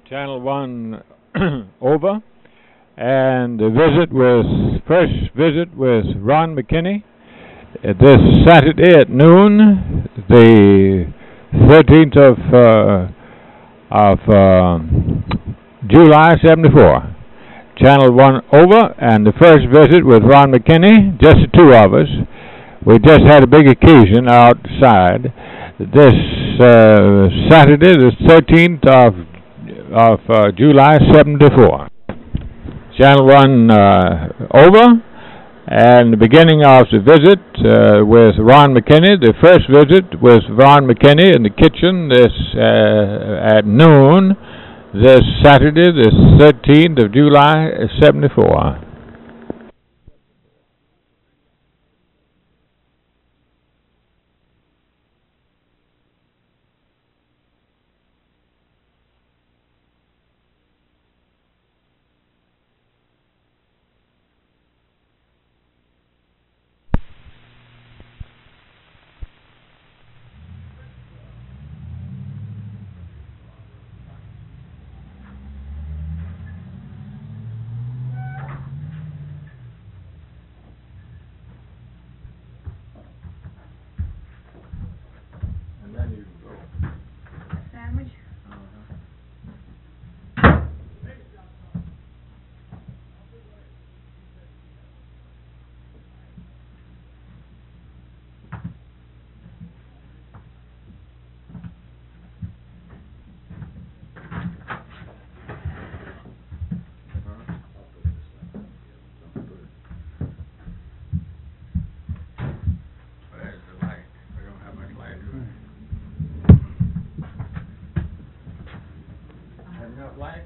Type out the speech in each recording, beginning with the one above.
Channel 1 over, and first visit with Ron McKinney this Saturday at noon, the 13th of July 74. Channel 1 over, and the first visit with Ron McKinney, just the two of us. We just had a big occasion outside this Saturday, the 13th of July 74. Channel 1 over, and the beginning of the visit with Ron McKinney. The first visit was Ron McKinney in the kitchen this at noon this Saturday, the 13th of July 74. Sandwich? Where's the light? We don't have much light, do we? Have enough light?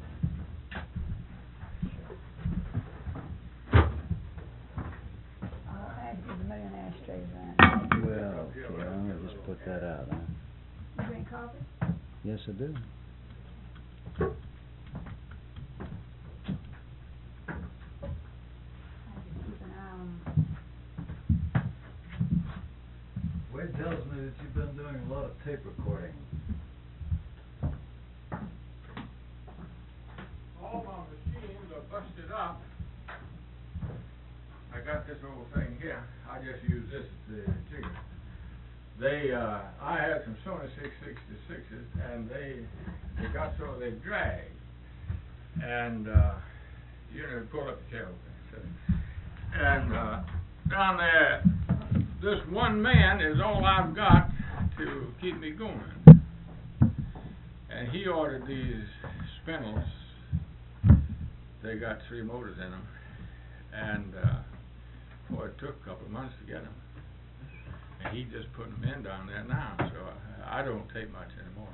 I'll add you the million ashtrays around. Well, okay, I'll just put that out, huh? You drink coffee? Yes, I do. I just keep an eye on Wade tells me that you've been doing a lot of tape recording. All my machines are busted up. I got this old thing here. I just use this as the trigger. I had some Sony 666s, and they got so they dragged. And, pull up the tail thing. And, down there, this one man is all I've got to keep me going. And he ordered these spindles. They got 3 motors in them. And, boy, it took a couple of months to get them. And he just put them in down there now, so I don't tape much anymore.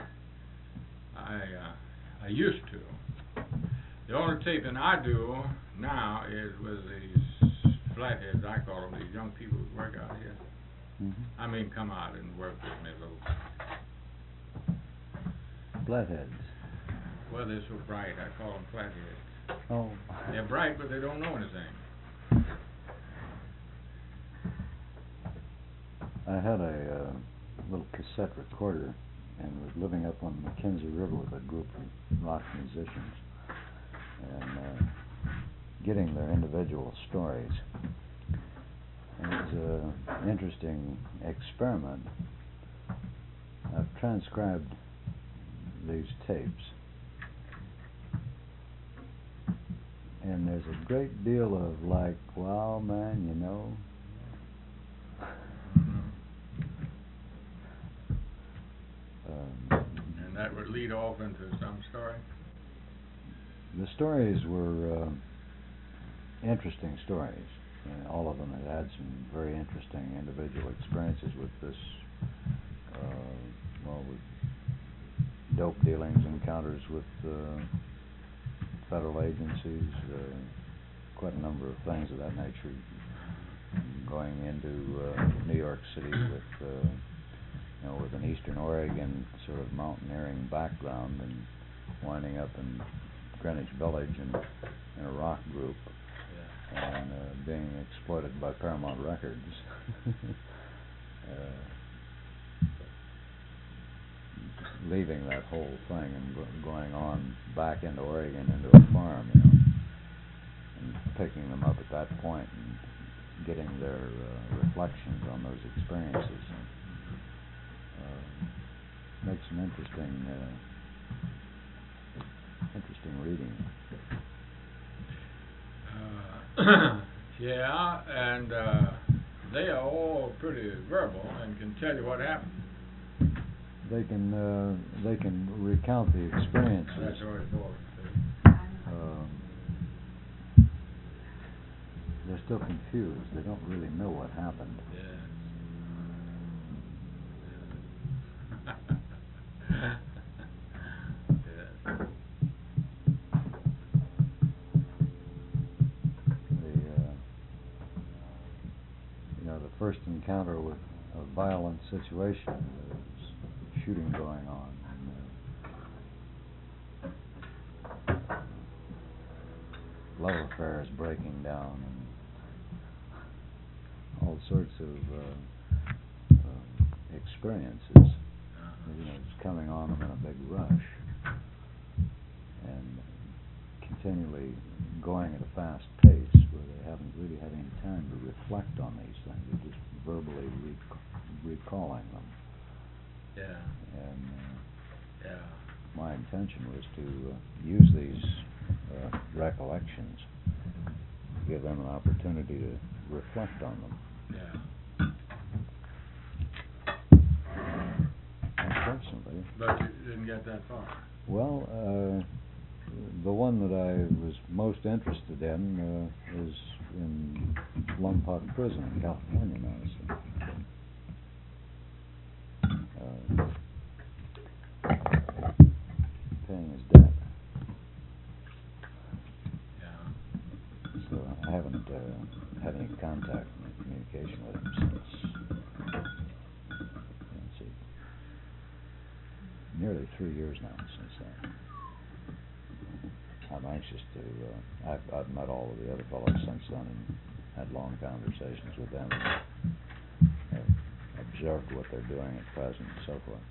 I used to. The only taping I do now is with these flatheads, I call them, these young people who work out here. Mm-hmm. I mean, come out and work with me a little. Flatheads. Well, they're so bright, I call them flatheads. Oh. They're bright, but they don't know anything. I had a little cassette recorder and was living up on the Mackenzie River with a group of rock musicians and getting their individual stories. And it was an interesting experiment. I've transcribed these tapes, and there's a great deal of like, wow, man, you know. And that would lead off into some story? The stories were interesting stories. All of them had had some very interesting individual experiences with this, with dope dealings, encounters with federal agencies, quite a number of things of that nature, going into New York City with with an Eastern Oregon sort of mountaineering background and winding up in Greenwich Village in a rock group. Yeah. And being exploited by Paramount Records. leaving that whole thing and going on back into Oregon into a farm, you know, and picking them up at that point and getting their reflections on those experiences. And, makes some interesting reading. Yeah, and they are all pretty verbal and can tell you what happened. They can recount the experiences. That's very important. They're still confused. They don't really know what happened. Yes. The first encounter with a violent situation, there's shooting going on, and love affairs breaking down, and all sorts of experiences. It's coming on them in a big rush, and continually going at a fast pace where they haven't really had any time to reflect on these things. They're just verbally recalling them. Yeah. And yeah. My intention was to use these recollections, give them an opportunity to reflect on them. Yeah. Unfortunately. But you didn't get that far. Well, the one that I was most interested in is in Lompoc Prison in California now. Paying his debt. Yeah. So I haven't had any contact or communication with him since. Let's see, nearly 3 years now since then. I'm anxious to. I've met all of the other fellows since then and had long conversations with them. I've observed what they're doing at present and so forth.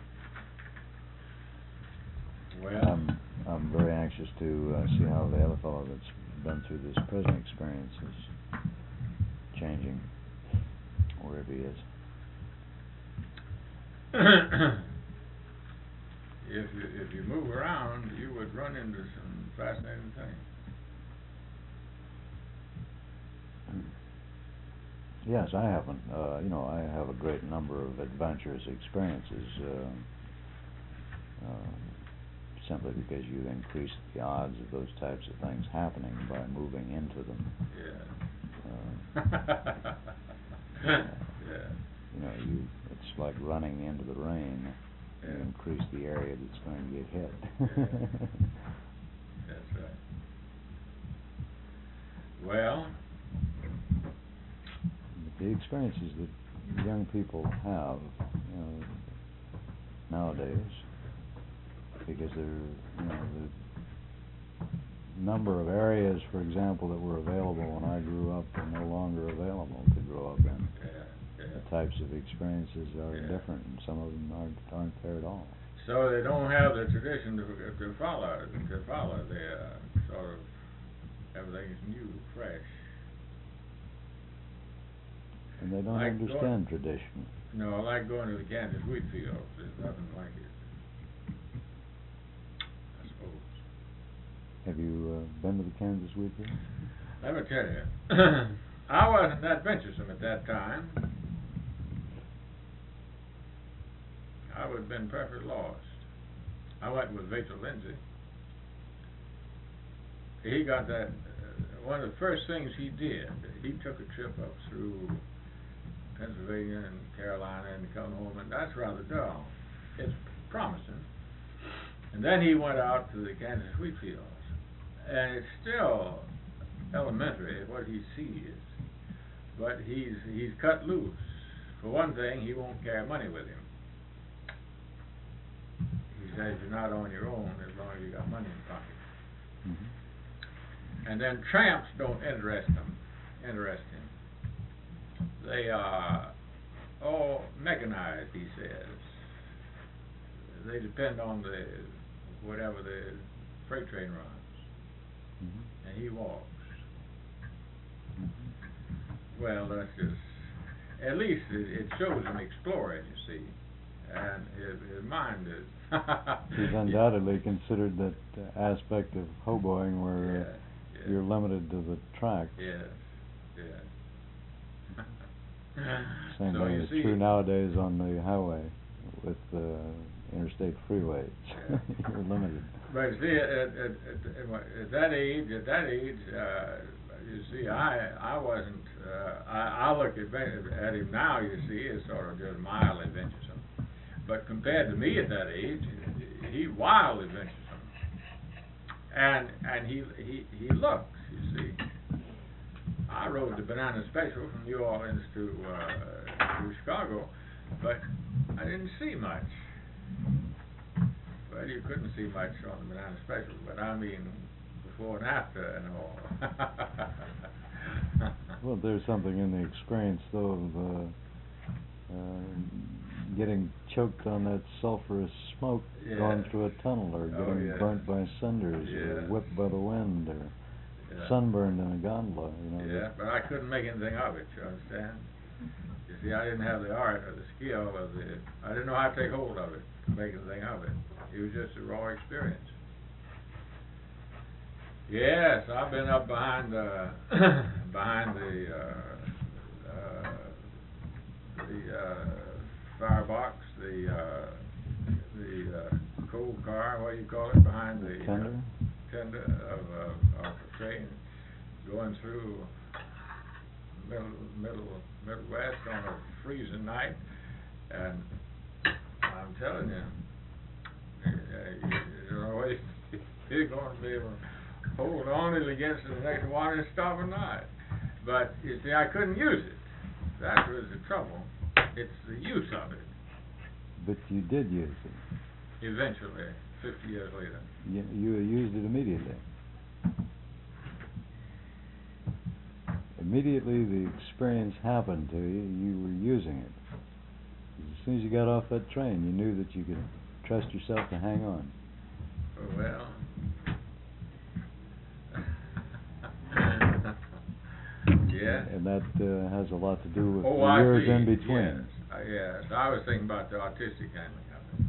Well, I'm very anxious to see how the other fellow that's been through this prison experience is changing wherever he is. If you move around, you would run into some fascinating things. Yes, I haven't. I have a great number of adventurous experiences. Simply because you increase the odds of those types of things happening by moving into them. Yeah. Yeah. It's like running into the rain. Yeah. You increase the area that's going to get hit. That's right. Well, the experiences that young people have, nowadays, because the number of areas, for example, that were available when I grew up are no longer available to grow up in. yeah. The types of experiences are different, and some of them aren't there at all. So they don't have the tradition to follow. They sort of everything is new, fresh. And they don't understand tradition. No, like going to the Kansas wheat fields. There's nothing like it, I suppose. Have you been to the Kansas wheat field? Let me tell you, I wasn't that venturesome at that time. I would have been perfectly lost. I went with Rachel Lindsay. He got that. One of the first things he did, he took a trip up through Pennsylvania and Carolina and come home, and that's rather dull. It's promising. And then he went out to the Kansas wheat fields, and it's still elementary what he sees, but he's cut loose. For one thing, he won't carry money with him. He says you're not on your own as long as you got money in pocket. Mm-hmm. And then tramps don't interest him. They are all mechanized, he says. they depend on the whatever the freight train runs, Mhm. and he walks. Mhm. Well, that's just, at least it shows him exploring, you see, and his mind is. He's undoubtedly considered that aspect of hoboing where Yeah. you're limited to the track. Yes, yes. Same So thing you is see, true nowadays on the highway with interstate freeways. Yeah. You're limited. but you see, at that age, you see, I wasn't. I look at him now. You see, as sort of just mildly venturesome. But compared to me at that age, he wildly venturesome. And he looks. You see, I rode the Banana Special from New Orleans to Chicago, but I didn't see much. Well, you couldn't see much on the Banana Special, but I mean before and after and all. Well, there's something in the experience, though, of getting choked on that sulphurous smoke going Yeah. through a tunnel, or getting yeah. burnt by cinders, Yeah. or whipped by the wind, or Yeah. sunburned in a gondola. You know. Yeah, but I couldn't make anything of it, you understand? You see, I didn't have the art or the skill or I didn't know how to take hold of it, to make anything of it. It was just a raw experience. Yes, I've been up behind the firebox, the coal car, what do you call it, behind the Tender? tender of a train going through Midwest on a freezing night, and I'm telling you, you know, you're going to be able to hold on till he gets to the next one and stop or not. But you see, I couldn't use it. That was the trouble. It's the use of it. But you did use it. Eventually, 50 years later. You used it immediately. Immediately the experience happened to you, you were using it. As soon as you got off that train, you knew that you could trust yourself to hang on. Well, yeah. And that has a lot to do with Oh, the I years see. in between. Yes, yes. I was thinking about the artistic handling of it.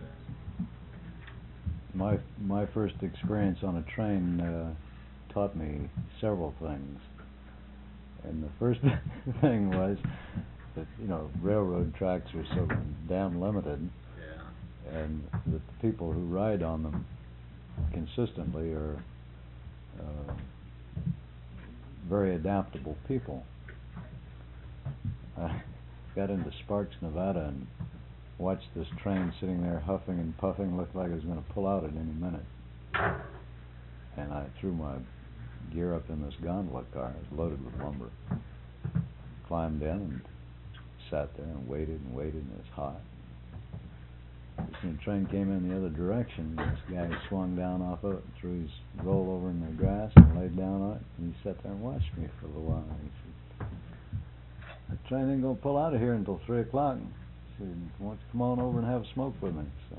Yes. My first experience on a train taught me several things. And the first thing was that, you know, railroad tracks are so damn limited, Yeah. and that the people who ride on them consistently are very adaptable people. I got into Sparks, Nevada, and watched this train sitting there huffing and puffing, looked like it was going to pull out at any minute. And I threw my gear up in this gondola car. It was loaded with lumber. Climbed in and sat there and waited, and it was hot. When the train came in the other direction, this guy swung down off of it, threw his roll over in the grass and laid down on it, and he sat there and watched me for a little while. He said, "The train ain't going to pull out of here until 3 o'clock. He said, why don't you come on over and have a smoke with me?" So,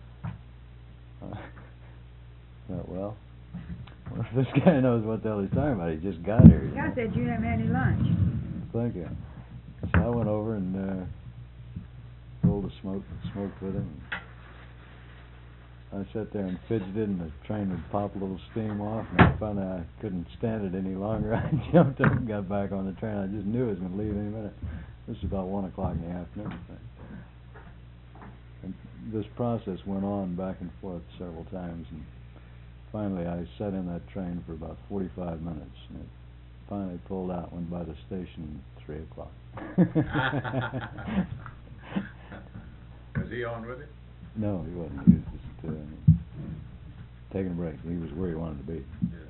thought, well, if this guy knows what the hell he's talking about, he just got here. I said you haven't had any lunch. Thank you. So I went over and rolled a smoke and smoked with him. I sat there and fidgeted, and the train would pop a little steam off, and finally I couldn't stand it any longer. I jumped up and got back on the train. I just knew it was going to leave any minute. This was about 1 o'clock in the afternoon. And this process went on back and forth several times, and finally I sat in that train for about 45 minutes, and it finally pulled out, went by the station at 3 o'clock. Was he on with it? No, he wasn't. He was just taking a break. He was where he wanted to be. Yeah.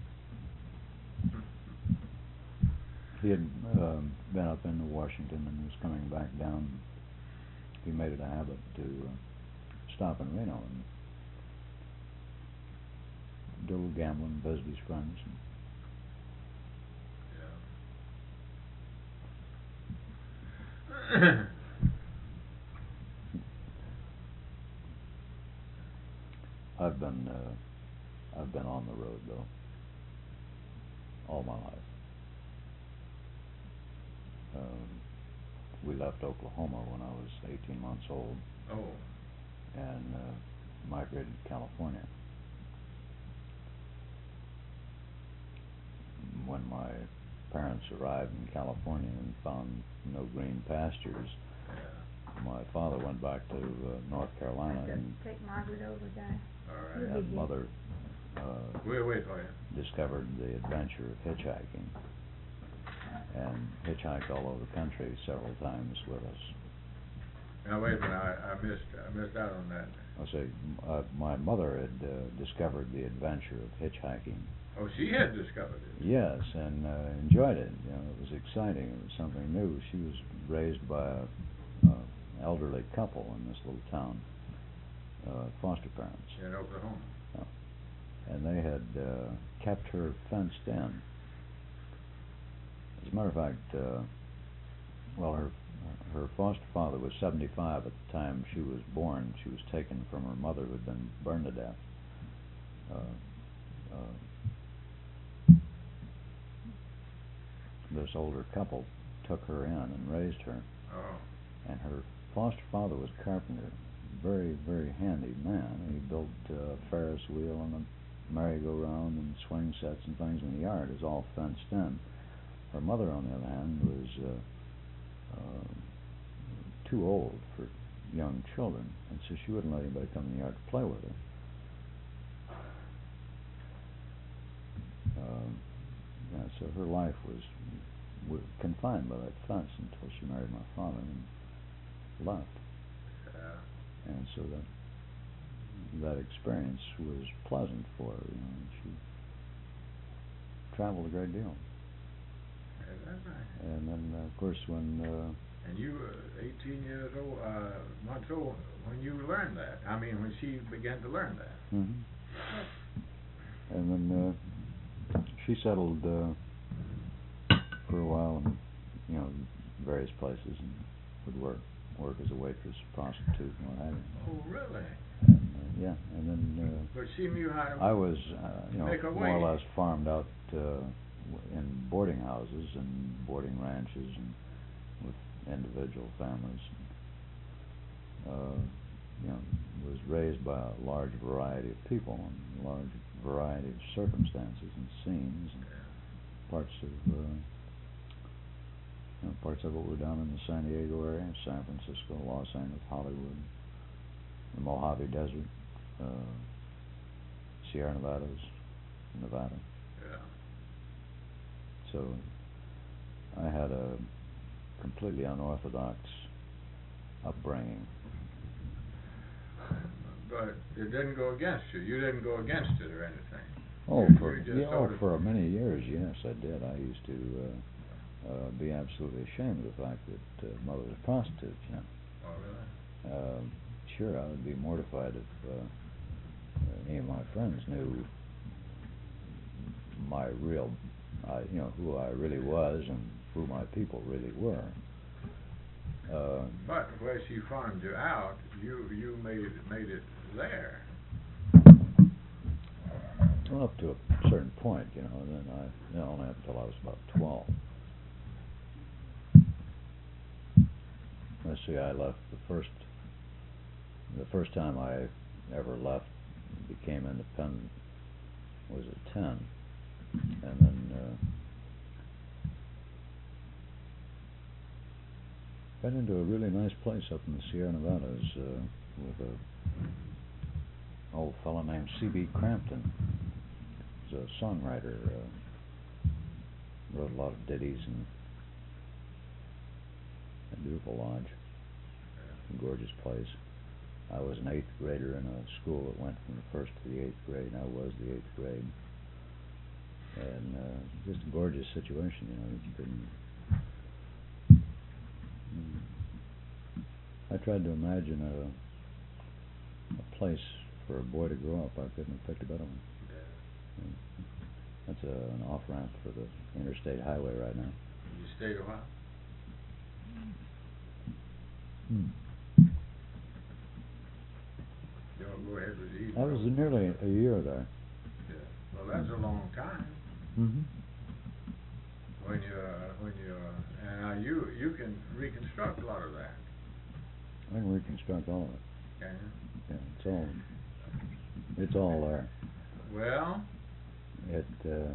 He had been up into Washington and was coming back down. He made it a habit to stop in Reno and do a little gambling, visit his friends. Yeah. I've been on the road though, all my life. We left Oklahoma when I was 18 months old. Oh. And migrated to California. When my parents arrived in California and found no green pastures, my father went back to North Carolina and Take Margaret over, guy. All right. and mother We'll wait for you. discovered the adventure of hitchhiking and hitchhiked all over the country several times with us. Now wait a minute, I missed out on that. I'll say my mother had discovered the adventure of hitchhiking. Oh, she had discovered it. Yes, and enjoyed it. You know, it was exciting. It was something new. She was raised by a elderly couple in this little town, foster parents. In Oklahoma. And they had kept her fenced in. As a matter of fact, her foster father was 75 at the time she was born. She was taken from her mother who had been burned to death. This older couple took her in and raised her. Oh. And her foster father was a carpenter, very, very handy man. He built a Ferris wheel and a merry-go-round and swing sets and things in the yard. It was all fenced in. Her mother, on the other hand, was too old for young children, and so she wouldn't let anybody come in the yard to play with her. So her life was confined by that fence until she married my father and left. And so that experience was pleasant for her. You know, and she traveled a great deal. That's right. And then, of course, when and you were 18 years old, months old, when you learned that. I mean, when she began to learn that. Mm-hmm. And then she settled for a while in, you know, various places and would work as a waitress, prostitute, and what have you. Oh, really? And, yeah, and then but she knew how to I was, you know, make a more way. or less farmed out in boarding houses and boarding ranches and with individual families. You know, was raised by a large variety of people and a large variety of circumstances and scenes and parts of parts of it were down in the San Diego area, San Francisco, Los Angeles, Hollywood, the Mojave Desert, Sierra Nevadas, Nevada. Yeah. So I had a completely unorthodox upbringing. But it didn't go against you. You didn't go against it or anything. Oh, You for many years, yes, I did. I used to be absolutely ashamed of the fact that mother was a prostitute. You know. Oh, really? Sure, I would be mortified if any of my friends knew my real, you know, who I really was and who my people really were. But where she farmed you out, you made it there. Well, up to a certain point, you know, and then only up until I was about 12. Let's see, I left the first time I ever left, became independent, was at 10, and then got into a really nice place up in the Sierra Nevadas with a old fellow named C.B. Crampton. He was a songwriter, wrote a lot of ditties and a beautiful lodge, a gorgeous place. I was an 8th grader in a school that went from the 1st to the 8th grade, and I was the 8th grade. And just a gorgeous situation, you know, that you couldn't... I tried to imagine a place for a boy to grow up. I couldn't have picked a better one. Yeah. That's an off-ramp for the interstate highway right now. You stayed a while? Hmm. You want to go ahead with the eating? I was nearly a year there. Yeah. Well, that's a long time. Mm-hmm. When and you can reconstruct a lot of that. I can reconstruct all of it. Can you? Yeah, it's all there. Well, It, go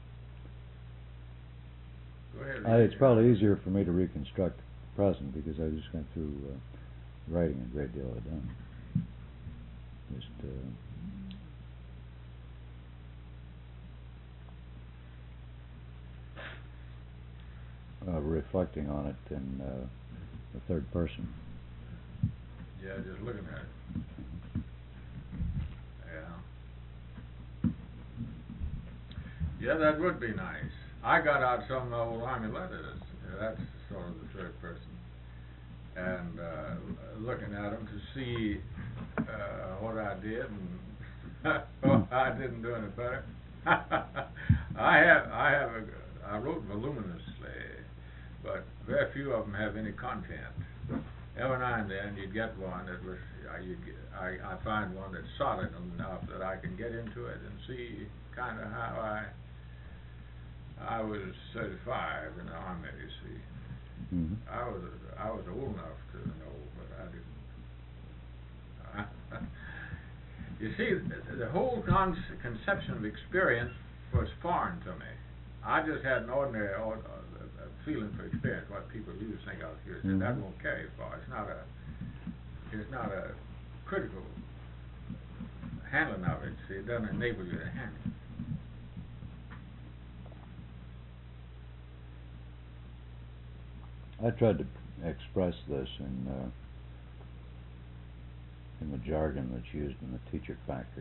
ahead. it's probably easier for me to reconstruct the present because I just went through writing a great deal of it down. Just reflecting on it in the third person. Yeah, just looking at it. Yeah, that would be nice. I got out some old Army letters. That's sort of the third person, and looking at them to see what I did and I didn't do any better. I wrote voluminously, but very few of them have any content. Every now and then you'd get one that was I find one that's solid enough that I can get into it and see kind of how I was 35 in the Army, you see. Mm-hmm. I was old enough to know, but I didn't. You see, the whole conception of experience was foreign to me. I just had an ordinary feeling for experience, what people used to think of here. And that won't carry far. It's not a critical handling of it. See, it doesn't enable you to handle it. I tried to express this in the jargon that's used in the teacher factory.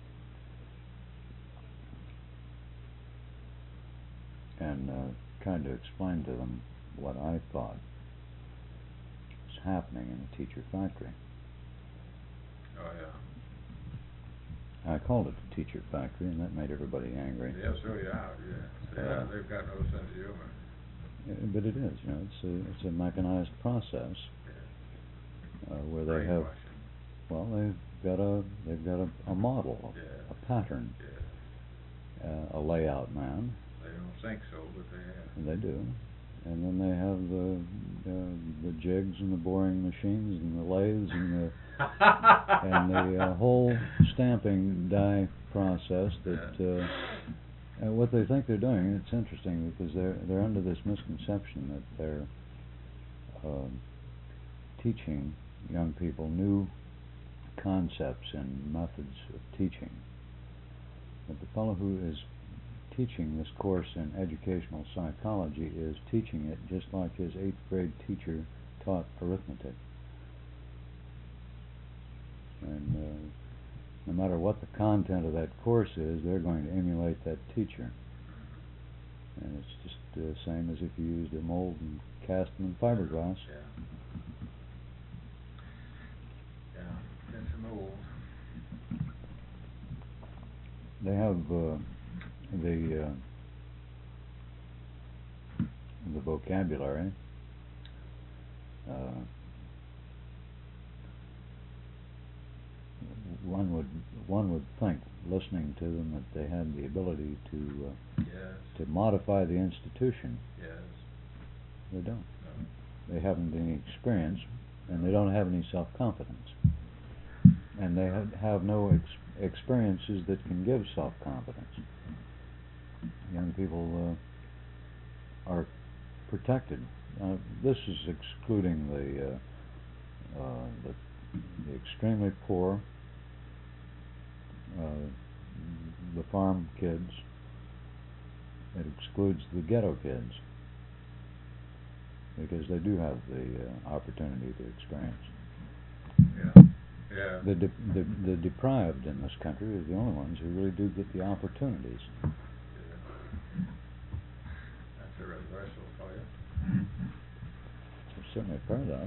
And trying to explain to them what I thought was happening in the teacher factory. Oh, yeah. I called it the teacher factory, and that made everybody angry. Yeah, so yeah. Yeah, they've got no sense of humor. But it is, it's a mechanized process where they have, well, they've got a model, a pattern, a layout man. They don't think so, but they have. And they do, and then they have the jigs and the boring machines and the lathes and the whole stamping die process that. And what they think they're doing, it's interesting because they're under this misconception that they're teaching young people new concepts and methods of teaching. But the fellow who is teaching this course in educational psychology is teaching it just like his 8th grade teacher taught arithmetic. And no matter what the content of that course is, they're going to emulate that teacher. And it's just the same as if you used a mold and cast them in fiberglass. Yeah, it's a mold. They have the vocabulary. One would think, listening to them, that they had the ability to modify the institution. Yes. They don't. No. They haven't any experience, and they don't have any self-confidence, and they have no experiences that can give self-confidence. Young people are protected. This is excluding the extremely poor, the farm kids. It excludes the ghetto kids because they do have the opportunity to experience. Yeah. Yeah. The deprived in this country are the only ones who really do get the opportunities. Yeah. That's a reversal for you. It's certainly a paradox.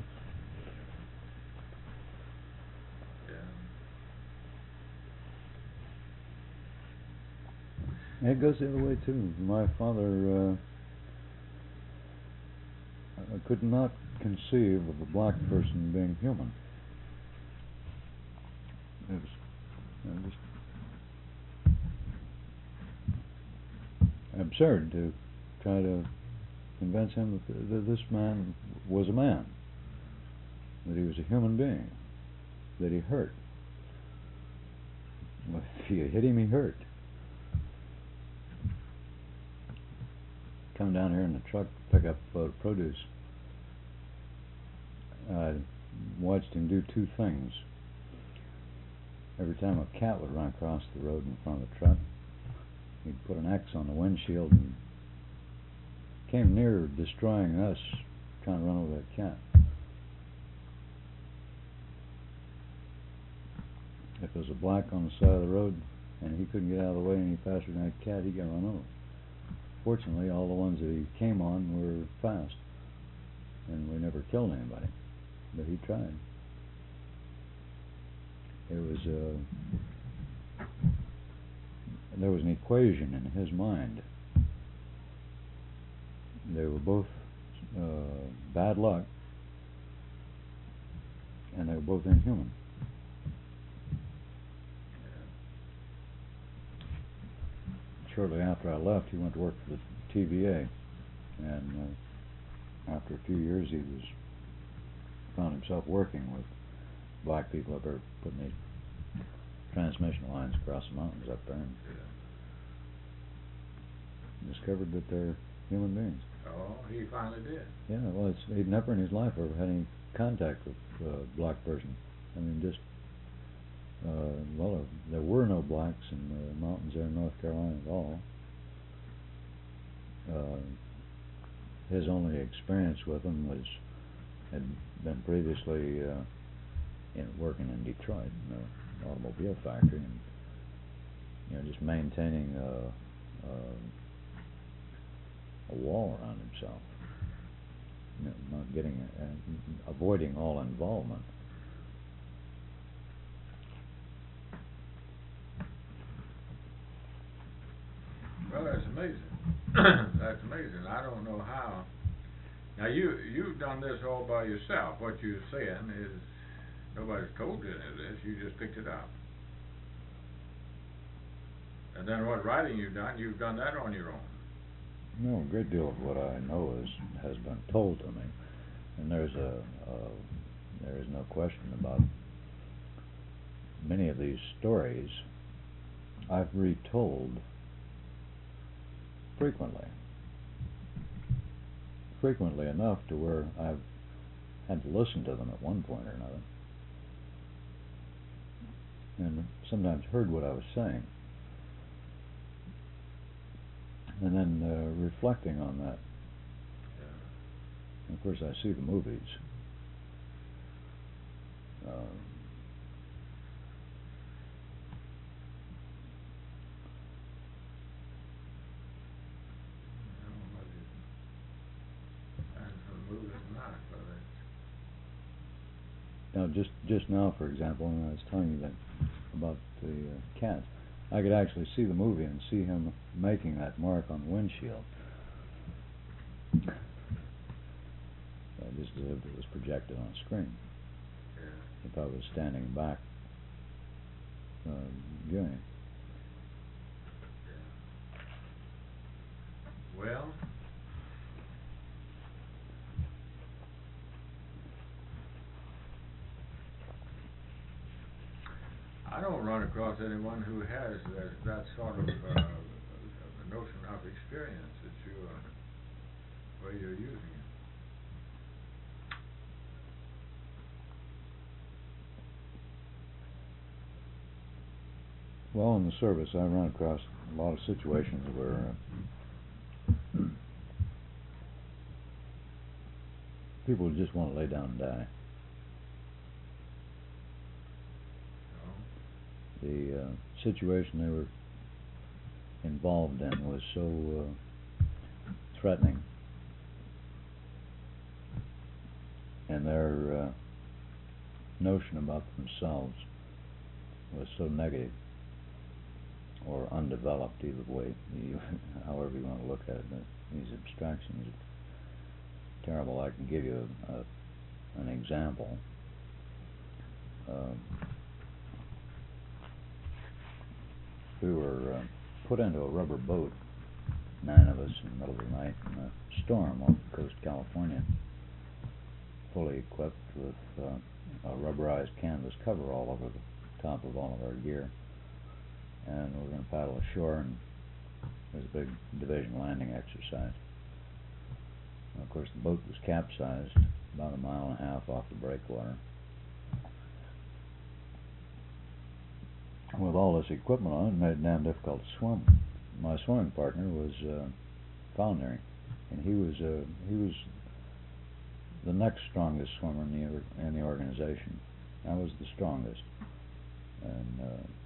It goes the other way too. My father could not conceive of a black person being human. It was Just absurd to try to convince him that this man was a man, that he was a human being, that he hurt. Well, if you hit him, he hurt. Come down here in the truck, pick up produce. I watched him do two things. Every time a cat would run across the road in front of the truck, he'd put an X on the windshield and came near destroying us trying to run over that cat. If there was a black on the side of the road and he couldn't get out of the way any faster than that cat, he'd get run over. Fortunately, all the ones that he came on were fast, and we never killed anybody, but he tried. It was there was an equation in his mind. They were both bad luck, and they were both inhuman. Shortly after I left, he went to work for the TVA, and after a few years, he found himself working with black people up there, putting these transmission lines across the mountains up there, and discovered that they're human beings. Oh, he finally did. Yeah, well, he'd never in his life ever had any contact with a black person. I mean, just well, there were no blacks in the mountains there in North Carolina at all. His only experience with them had been previously working in Detroit in an automobile factory, and just maintaining a wall around himself, not getting avoiding all involvement. Well, that's amazing. That's amazing. I don't know how. Now you've done this all by yourself. What you're saying is nobody's told you any of this. You just picked it up. And then what writing you've done that on your own. No, a great deal of what I know has been told to me, and there is no question about many of these stories I've retold frequently enough to where I've had to listen to them at one point or another, and sometimes heard what I was saying, and then reflecting on that. And of course, I see the movies. Now, just now, for example, when I was telling you that about the cat, I could actually see the movie and see him making that mark on the windshield. Just as if it was projected on a screen. Yeah. If I was standing back viewing it. Yeah. Well, I don't run across anyone who has that sort of notion of experience that where you're using it. Well, in the service, I run across a lot of situations where people just want to lay down and die. The situation they were involved in was so threatening, and their notion about themselves was so negative or undeveloped, either way, however you want to look at it. These abstractions are terrible. I can give you an example. We were put into a rubber boat, 9 of us, in the middle of the night in a storm off the coast of California, fully equipped with a rubberized canvas cover all over the top of all of our gear. And we were going to paddle ashore, and it was a big division landing exercise. And of course, the boat was capsized about 1.5 miles off the breakwater. With all this equipment on, it made it damn difficult to swim. My swimming partner was Foundry, and he was the next strongest swimmer in the organization. I was the strongest, and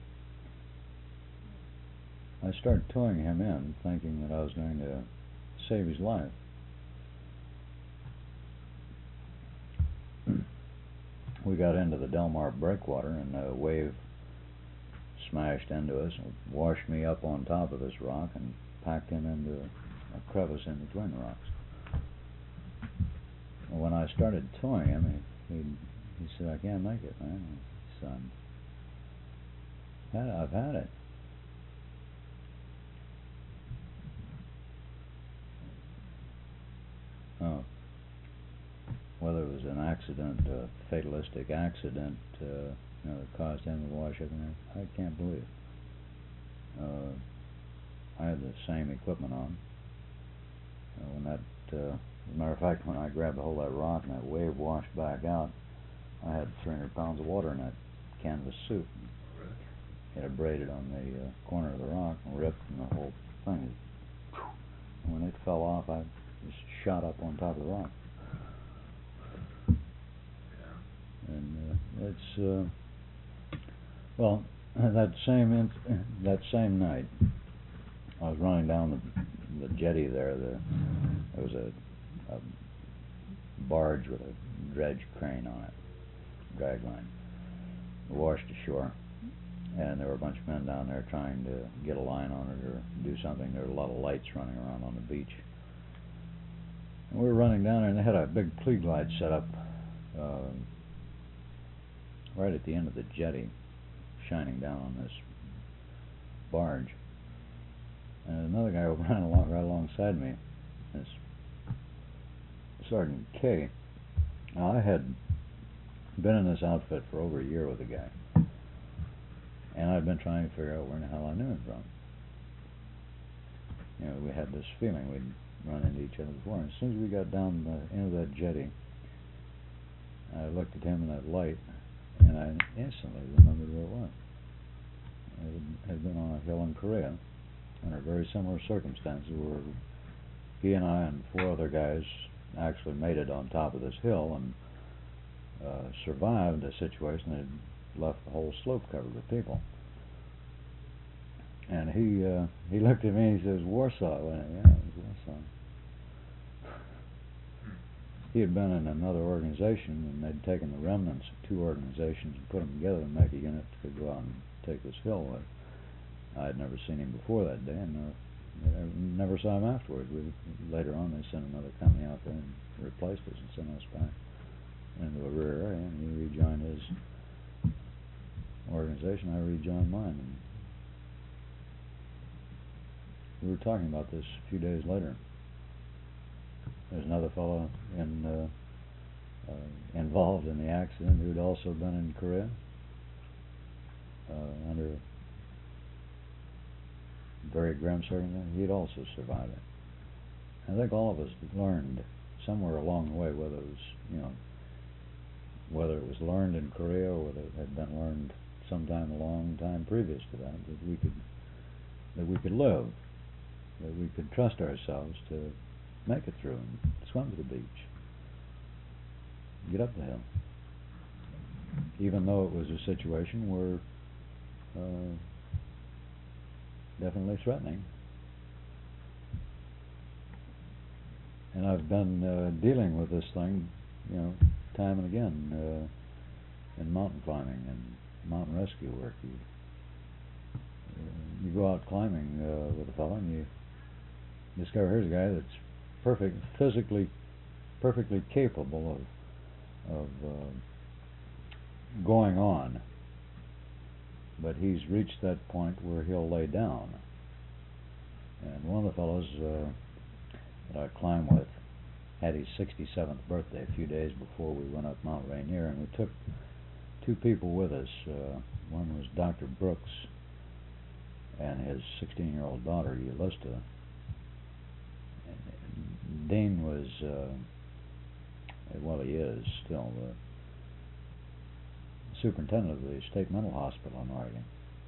I started towing him in, thinking that I was going to save his life. We got into the Del Mar breakwater, and a wave smashed into us and washed me up on top of this rock and packed him into a crevice in between the rocks. When I started towing him, he said, "I can't make it, man." I said, "I've had it." Oh. Whether it was an accident, a fatalistic accident, that caused him to wash up in there, I can't believe it. I had the same equipment on. When that, as a matter of fact, when I grabbed a hold of that rock and that wave washed back out, I had 300 pounds of water in that canvas suit. It abraded on the corner of the rock and ripped, and the whole thing. When it fell off, I just shot up on top of the rock. And it's well, that same night, I was running down the jetty there. There was a barge with a dredge crane on it, drag line. We washed ashore, and there were a bunch of men down there trying to get a line on it or do something. There were a lot of lights running around on the beach. And we were running down there, and they had a big Klieg light set up right at the end of the jetty, shining down on this barge. And another guy ran right alongside me, this Sergeant K. Now, I had been in this outfit for over a year with the guy, and I'd been trying to figure out where in the hell I knew him from. We had this feeling we'd run into each other before, and as soon as we got down the end of that jetty, I looked at him in that light, and I instantly remembered where it was. It had been on a hill in Korea under very similar circumstances, where he and I and 4 other guys actually made it on top of this hill and survived a situation that had left the whole slope covered with people. And he looked at me and he says, "Warsaw." I went, "Yeah, it was Warsaw." He had been in another organization, and they'd taken the remnants of 2 organizations and put them together and make a unit that could go out and take this hill. I had never seen him before that day, and never saw him afterwards. Later on, they sent another company out there and replaced us and sent us back into a rear area, and he rejoined his organization. I rejoined mine. And we were talking about this a few days later. There's another fellow involved in the accident who'd also been in Korea under very grim circumstances. He'd also survived it. I think all of us learned somewhere along the way, whether it was learned in Korea or whether it had been learned sometime a long time previous to that, that we could live, that we could trust ourselves to make it through and swim to the beach, get up the hill, even though it was a situation where definitely threatening. And I've been dealing with this thing, time and again in mountain climbing and mountain rescue work. You go out climbing with a fellow, and you discover here's a guy that's physically perfectly capable of going on but he's reached that point where he'll lay down. And one of the fellows that I climb with had his 67th birthday a few days before we went up Mount Rainier, and we took two people with us. One was Dr. Brooks and his 16-year-old daughter, Eulista. And Dean was, well, he is still the superintendent of the state mental hospital in Oregon.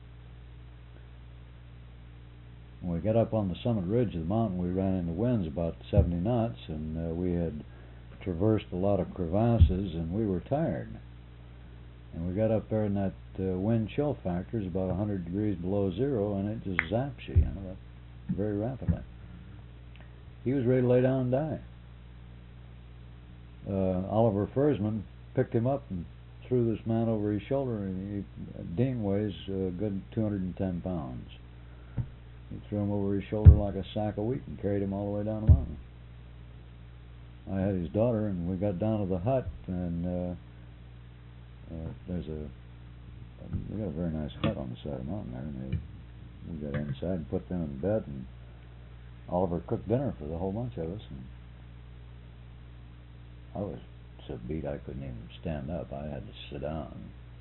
When we got up on the summit ridge of the mountain, we ran into winds about 70 knots, and we had traversed a lot of crevasses, and we were tired. And we got up there, and that wind chill factor is about 100 degrees below zero, and it just zaps you, very rapidly. He was ready to lay down and die. Oliver Fursman picked him up and threw this man over his shoulder, and Dean weighs a good 210 pounds. He threw him over his shoulder like a sack of wheat and carried him all the way down the mountain. I had his daughter, and we got down to the hut, and we got a very nice hut on the side of the mountain there, and we got inside and put them in bed, and Oliver cooked dinner for the whole bunch of us, and I was so beat I couldn't even stand up. I had to sit down.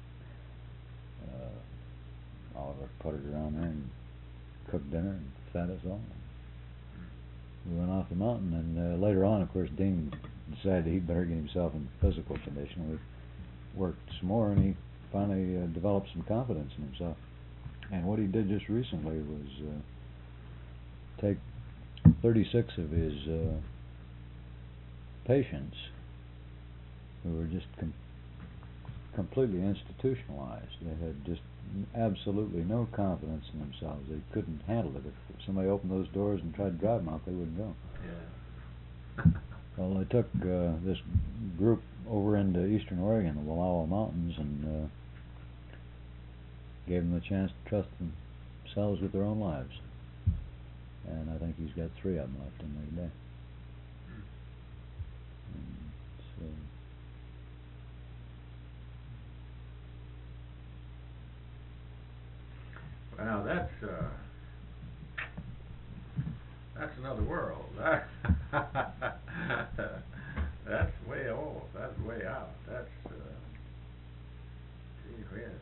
Oliver put it around there and cooked dinner and fed us all. We went off the mountain, and later on, of course, Dean decided he'd better get himself in physical condition. We worked some more, and he finally developed some confidence in himself. And what he did just recently was take 36 of his patients who were just completely institutionalized. They had just absolutely no confidence in themselves. They couldn't handle it. If somebody opened those doors and tried to drive them out, they wouldn't go. Yeah. Well, I took this group over into eastern Oregon, the Wallowa Mountains, and gave them the chance to trust themselves with their own lives. And I think he's got 3 of them left in there today. So Well, that's another world. That's way off. That's way out. That's gee whiz.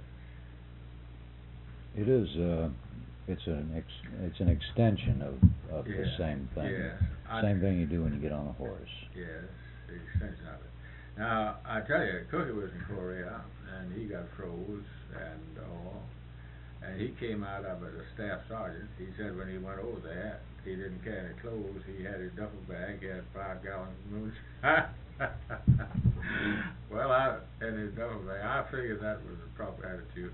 it is. It's an extension of the same thing. Yes. Same thing you do when you get on a horse. Yes, the extension of it. Now, I tell you, Cookie was in Korea, and he got froze and all. And he came out of it a staff sergeant. He said when he went over there, he didn't carry any clothes. He had his duffel bag. He had 5 gallons of moonshine. Well, in his duffel bag, I figured that was the proper attitude.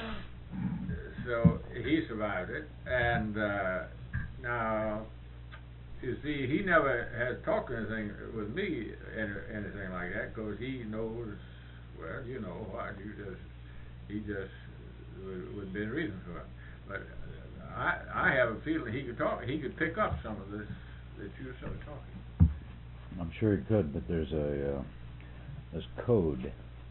So he survived it. And now, you see, he never had talked anything with me, anything like that, because he knows, well, you know, he just would be a reason for it. But I have a feeling he could talk. He could pick up some of this that you were sort of talking. I'm sure he could, but there's this code.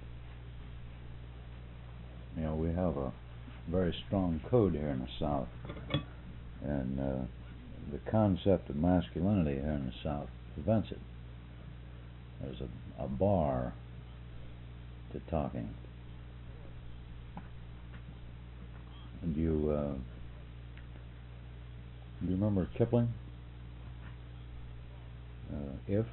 You know, we have a very strong code here in the South, and the concept of masculinity here in the South prevents it. There's a bar to talking. And do you remember Kipling? If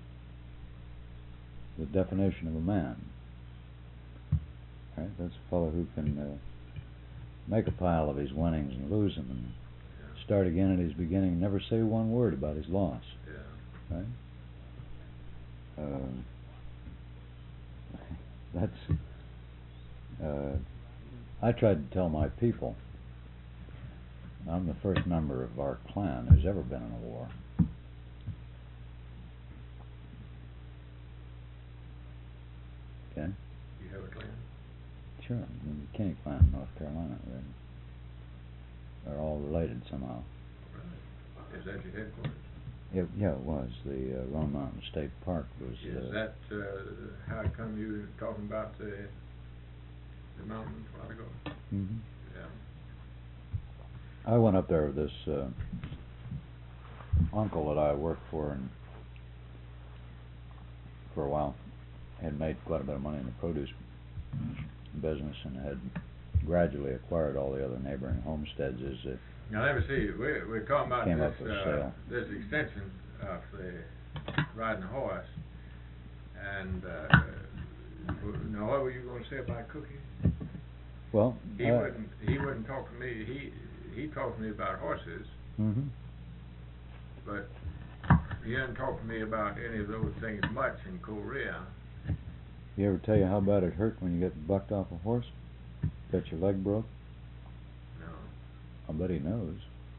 the definition of a man, right? That's a fellow who can make a pile of his winnings and lose them, and start again at his beginning, and never say one word about his loss. Yeah. Right? That's. I tried to tell my people, I'm the first member of our clan who's ever been in a war. Okay? You have a clan? Sure. In the McKinney clan in North Carolina. They're all related somehow. Right. Is that your headquarters? Yeah, it was. The Roan Mountain State Park was... Is that how come you were talking about the mountains a while ago? Mm-hmm. I went up there with this uncle that I worked for and for a while. Had made quite a bit of money in the produce business and had gradually acquired all the other neighboring homesteads as it Now let me see, we're talking about came this, up for sale. this extension of the riding a horse, and, now what were you gonna say about Cookie? Well, He wouldn't talk to me, he talked to me about horses, mhm. but he didn't talk to me about any of those things much in Korea. You ever tell you how bad it hurt when you get bucked off a horse? Got your leg broke? No, I bet he knows.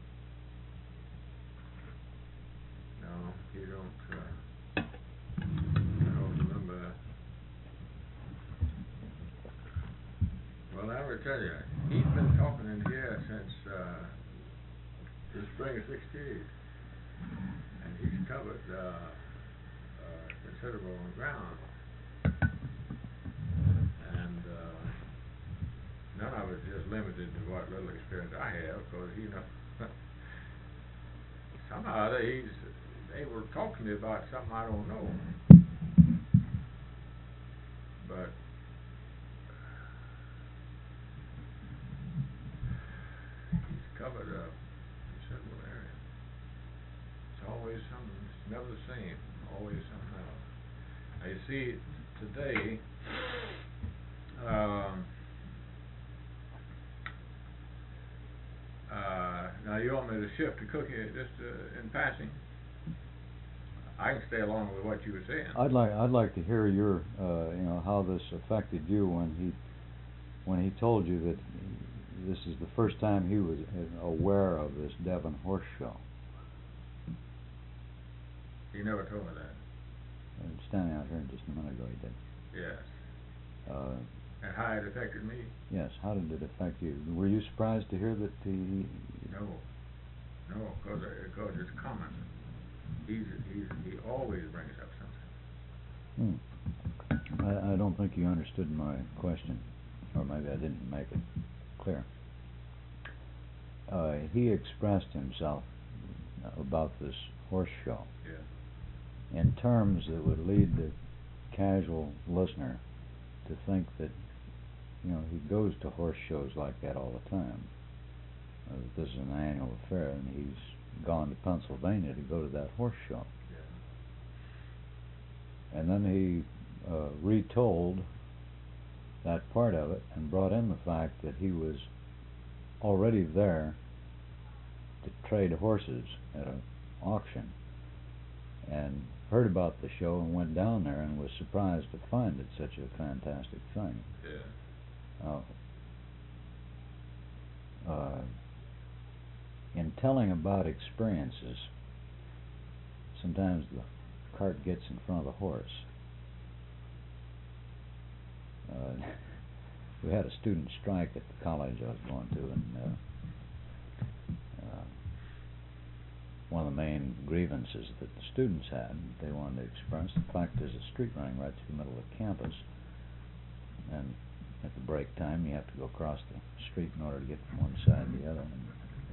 no, you don't, I don't remember that. Well, I will tell you, he's been talking in here since, the spring of '68, and he's covered, considerable ground. And, none of it just limited to what little experience I have, because, you know, somehow they were talking to me about something I don't know. But he's covered a considerable area. It's always something, it's never the same, always something else. Now you see, today, now you want me to shift to Cookie just in passing? I can stay along with what you were saying. I'd like to hear your you know, how this affected you when he told you that this is the first time he was aware of this Devon Horse Show. He never told me that. Standing out here just a minute ago, he did. Yes. Uh, And how it affected me? yes. How did it affect you? Were you surprised to hear that he? No, because it's common. He always brings up something. I don't think you understood my question, or maybe I didn't make it clear. He expressed himself about this horse show Yeah. in terms that would lead the casual listener to think that, you know, he goes to horse shows like that all the time. This is an annual affair, and he's gone to Pennsylvania to go to that horse show. Yeah. And then he retold that part of it and brought in the fact that he was already there to trade horses at an auction, and heard about the show and went down there and was surprised to find it such a fantastic thing. Yeah. In telling about experiences, sometimes the cart gets in front of the horse. We had a student strike at the college I was going to, and one of the main grievances that the students had, they wanted to express, the fact there's a street running right through the middle of the campus, and at the break time you have to go across the street in order to get from one side to the other, and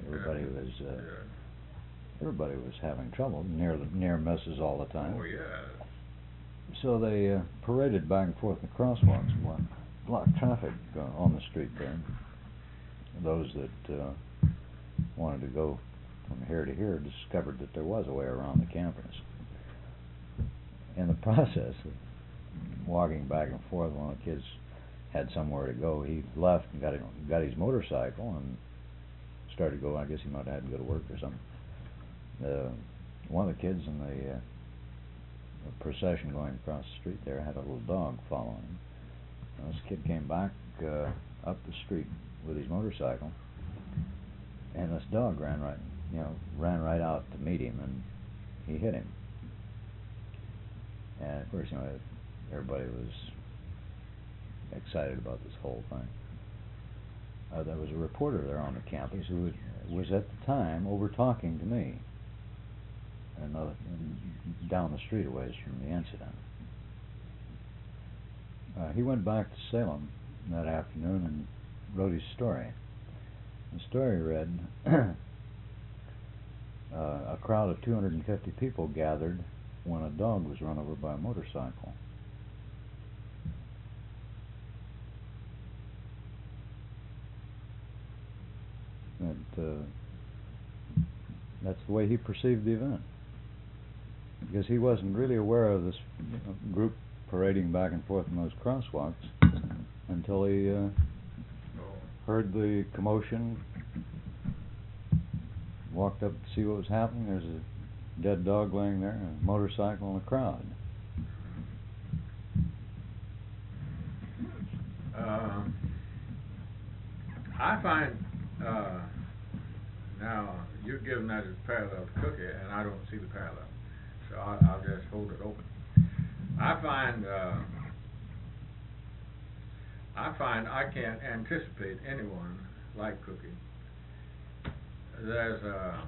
everybody was having trouble, near misses all the time. Oh yeah. So they paraded back and forth in the crosswalks and blocked traffic on the street there. Those that wanted to go from here to here discovered that there was a way around the campus. In the process of walking back and forth, one of the kids had somewhere to go. He left and got his motorcycle and started to go. I guess he might have had to go to work or something. One of the kids in the procession going across the street there had a little dog following him. And this kid came back up the street with his motorcycle, and this dog ran right out to meet him, and he hit him. And of course, you know, everybody was excited about this whole thing. There was a reporter there on the campus who was at the time over talking to me, down the street a ways from the incident. He went back to Salem that afternoon and wrote his story. The story read, a crowd of 250 people gathered when a dog was run over by a motorcycle. That's the way he perceived the event, because he wasn't really aware of this group parading back and forth in those crosswalks until he heard the commotion, walked up to see what was happening. There's a dead dog laying there, a motorcycle, and a crowd. I find, now, you're giving that as parallel to Cookie, and I don't see the parallel, so I'll just hold it open. I find I can't anticipate anyone like Cookie. There's a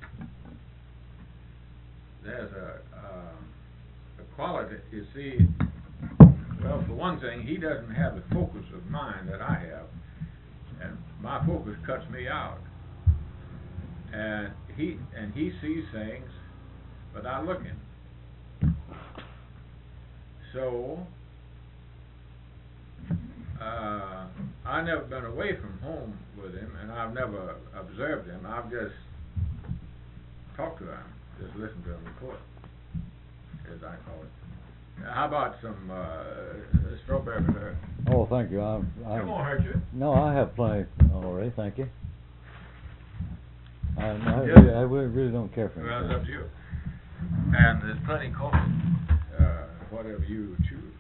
quality, you see. Well, for one thing, he doesn't have the focus of mind that I have, and my focus cuts me out. And he sees things without looking. So I've never been away from home with him, and I've never observed him. I've just talked to him, just listened to him report, as I call it. Now, how about some strawberry liqueur? Oh, thank you. It won't hurt you. No, I have plenty already, thank you. I really don't care for Well, anything. it's up to you. And there's plenty of coffee, whatever you choose.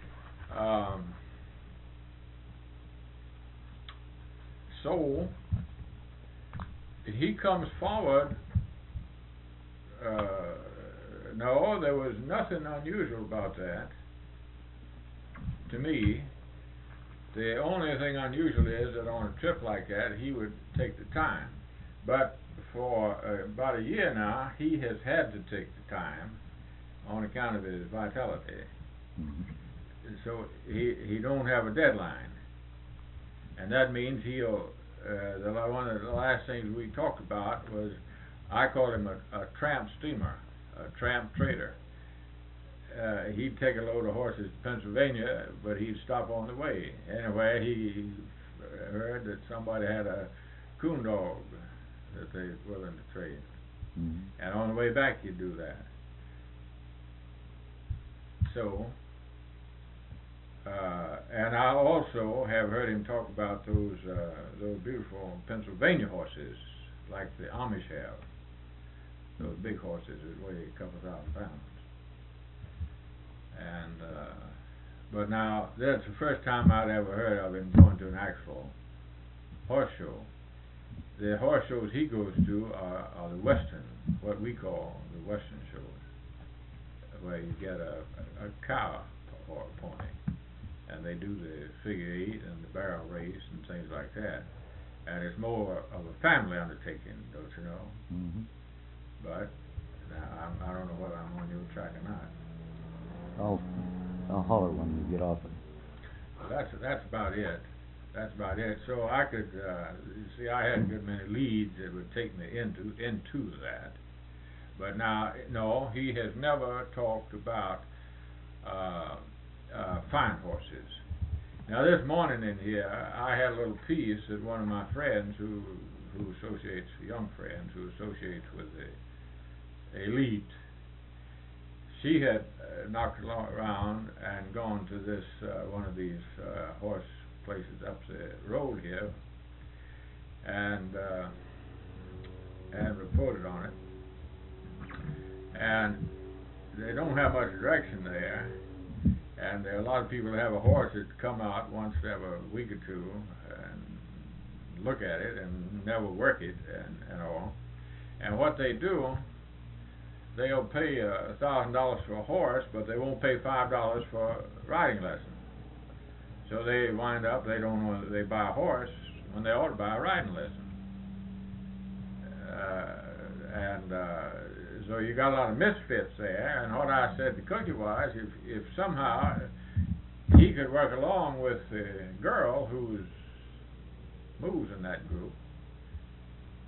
So he comes forward. No, there was nothing unusual about that to me. The only thing unusual is that on a trip like that, he would take the time. But for about a year now, he has had to take the time on account of his vitality. Mm-hmm. So he don't have a deadline, and that means he'll. One of the last things we talked about was, I call him a tramp steamer, a tramp trader. He'd take a load of horses to Pennsylvania, but he'd stop on the way. Anyway, he heard that somebody had a coon dog that they were willing to trade. Mm-hmm. And on the way back, he'd do that. So, and I also have heard him talk about those beautiful Pennsylvania horses, like the Amish have. Those big horses that weigh a couple thousand pounds. And but now that's the first time I'd ever heard of him going to an actual horse show. The horse shows he goes to are the Western, what we call the Western shows, where you get a cow or a pony, and they do the figure 8 and the barrel race and things like that. And it's more of a family undertaking, don't you know? Mm-hmm. But now, I don't know whether I'm on your track or not. I'll holler when you get off it. That's about it. That's about it. So I could see I had a good many leads that would take me into that. But now, no, he has never talked about fine horses. Now this morning in here, I had a little piece that one of my friends who associates, young friends who associates with the elite, she had knocked around and gone to this one of these horse places up the road here, and reported on it. And they don't have much direction there, and there are a lot of people that have a horse that come out once every week or two and look at it and never work it and all. And what they do, they'll pay $1,000 for a horse, but they won't pay $5 for a riding lesson. So they wind up, they don't know that they buy a horse when they ought to buy a riding lesson. So you got a lot of misfits there. And what I said to Cookie was, if somehow he could work along with the girl who moves in that group,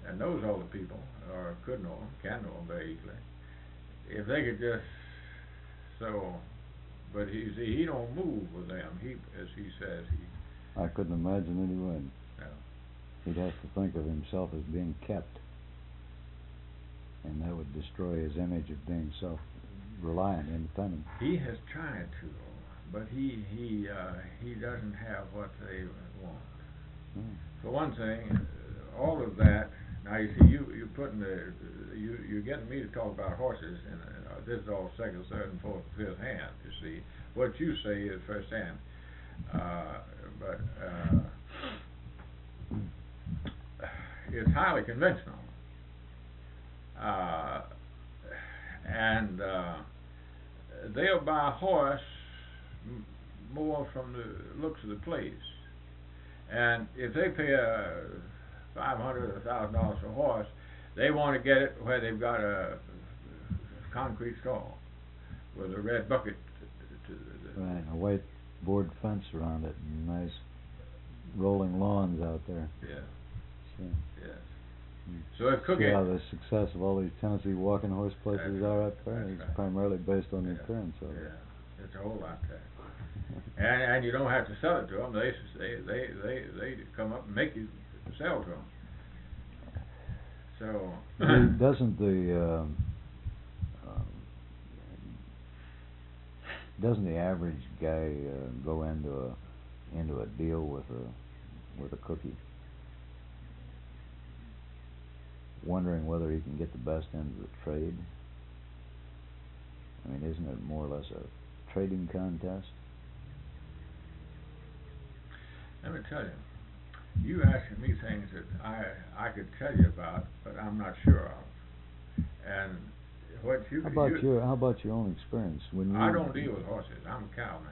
and knows all the people, or could know them, can know them very easily. If they could just, so, but he don't move with them. He, as he says, I couldn't imagine that he would. No. He'd have to think of himself as being kept, and that would destroy his image of being self-reliant, independent. He has tried to, but he doesn't have what they want. For one thing, all of that. Now you see, you putting you're getting me to talk about horses, and this is all second, third, and fourth, fifth hand. You see, what you say is first hand, but it's highly conventional, and they'll buy a horse more from the looks of the place. And if they pay $500 or $1,000 for a horse, they want to get it where they've got a concrete stall with a red bucket to right, a white board fence around it, and nice rolling lawns out there. Yeah. So, yes. So if cooking. See how the success of all these Tennessee walking horse places are up there? It's right. Primarily based on the appearance of it. Yeah, it's a whole lot there. And you don't have to sell it to them. They come up and make you sell to them. So doesn't the average guy go into a deal with a cookie, wondering whether he can get the best end of the trade? I mean, isn't it more or less a trading contest? let me tell you, you asking me things that I could tell you about, but I'm not sure of. And what you how about your own experience when you? I don't deal with horses. I'm a cow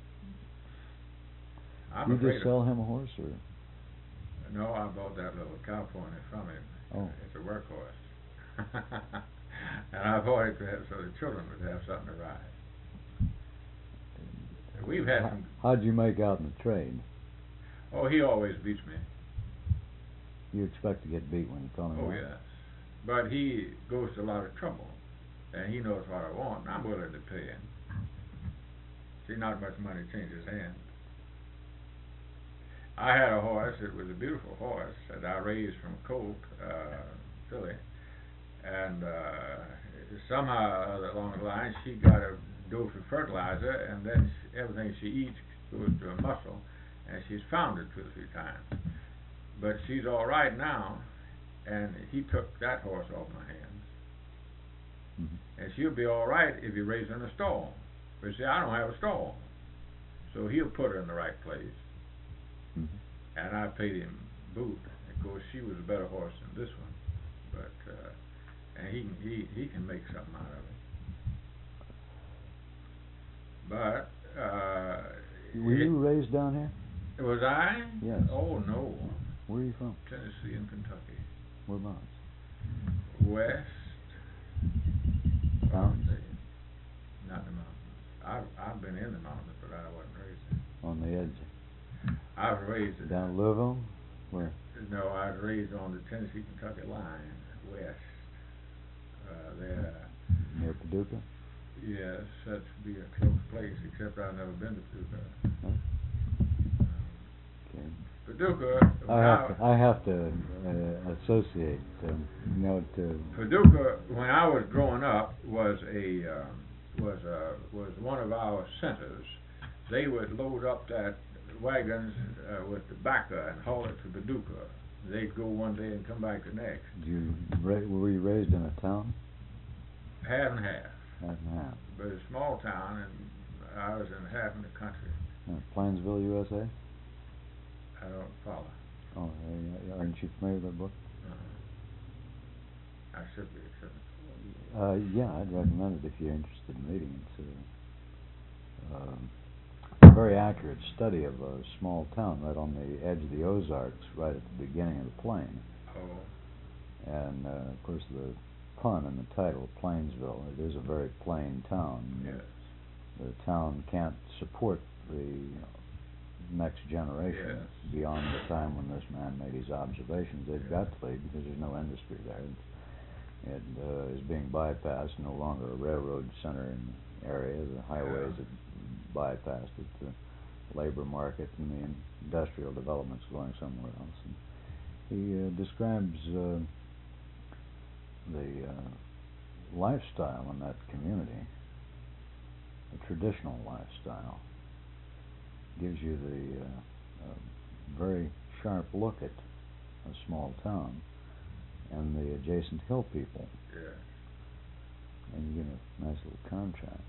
man. You just sell him a horse, or? No, I bought that little cow pony from him. Oh. It's a workhorse. And I bought it so the children would have something to ride. We've had some. How'd you make out in the trade? Oh, he always beats me. You expect to get beat when you call him Oh, out? yes. But he goes to a lot of trouble. And he knows what I want, and I'm willing to pay him. See, not much money changes hands. I had a horse, it was a beautiful horse, that I raised from a colt, filly. And somehow along the line, she got a dose of fertilizer, and then everything she eats goes to a muscle, and she's foundered 2 or 3 times. But she's all right now, and he took that horse off my hands. Mm-hmm. And she'll be all right if you raise her in a stall. But see, I don't have a stall, so he'll put her in the right place. Mm-hmm. And I paid him boot. Of course, she was a better horse than this one, but and he can make something out of it. But were you raised down here? Was I? Yes. Oh no. Where are you from? Tennessee and Kentucky. Whereabouts? West. Mountains? Not the mountains. I've been in the mountains, but I wasn't raised there. On the edge. I was raised Down Louisville? Where? No, I was raised on the Tennessee-Kentucky line, west. There. Near Paducah? Yes, that'd be a close place, except I've never been to Paducah. Huh? Okay. Paducah. I have to associate, Paducah, when I was growing up, was one of our centers. They would load up that wagons with tobacco and haul it to Paducah. They'd go one day and come back the next. Were you raised in a town? Half and half. Half and half. But a small town, and I was in half in the country. Plainsville, USA? I don't follow. Oh, aren't you familiar with that book? I should be, except. Yeah, I'd recommend it if you're interested in reading it. It's a very accurate study of a small town right on the edge of the Ozarks, right at the beginning of the plain. Oh. And, of course, the pun in the title, Plainsville, it is a very plain town. Yes. The town can't support the next generation Yes. beyond the time when this man made his observations. They've got to leave because there's no industry there. It is being bypassed, no longer a railroad center in the area. The highways have bypassed it. The labor market and the industrial development's going somewhere else. And he describes the lifestyle in that community, the traditional lifestyle. Gives you the very sharp look at a small town and the adjacent hill people. Yeah. And you get a nice little contrast.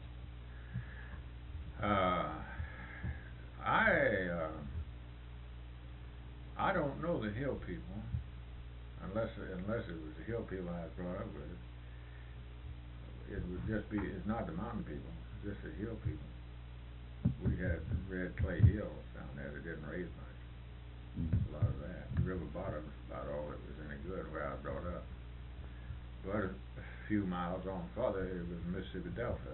I don't know the hill people, unless it was the hill people I was brought up with. It would just be, it's not the mountain people, it's just the hill people. We had red clay hills down there that didn't raise much. A lot of that. The river bottom was about all that was any good where I was brought up. But a few miles on further, it was Mississippi Delta.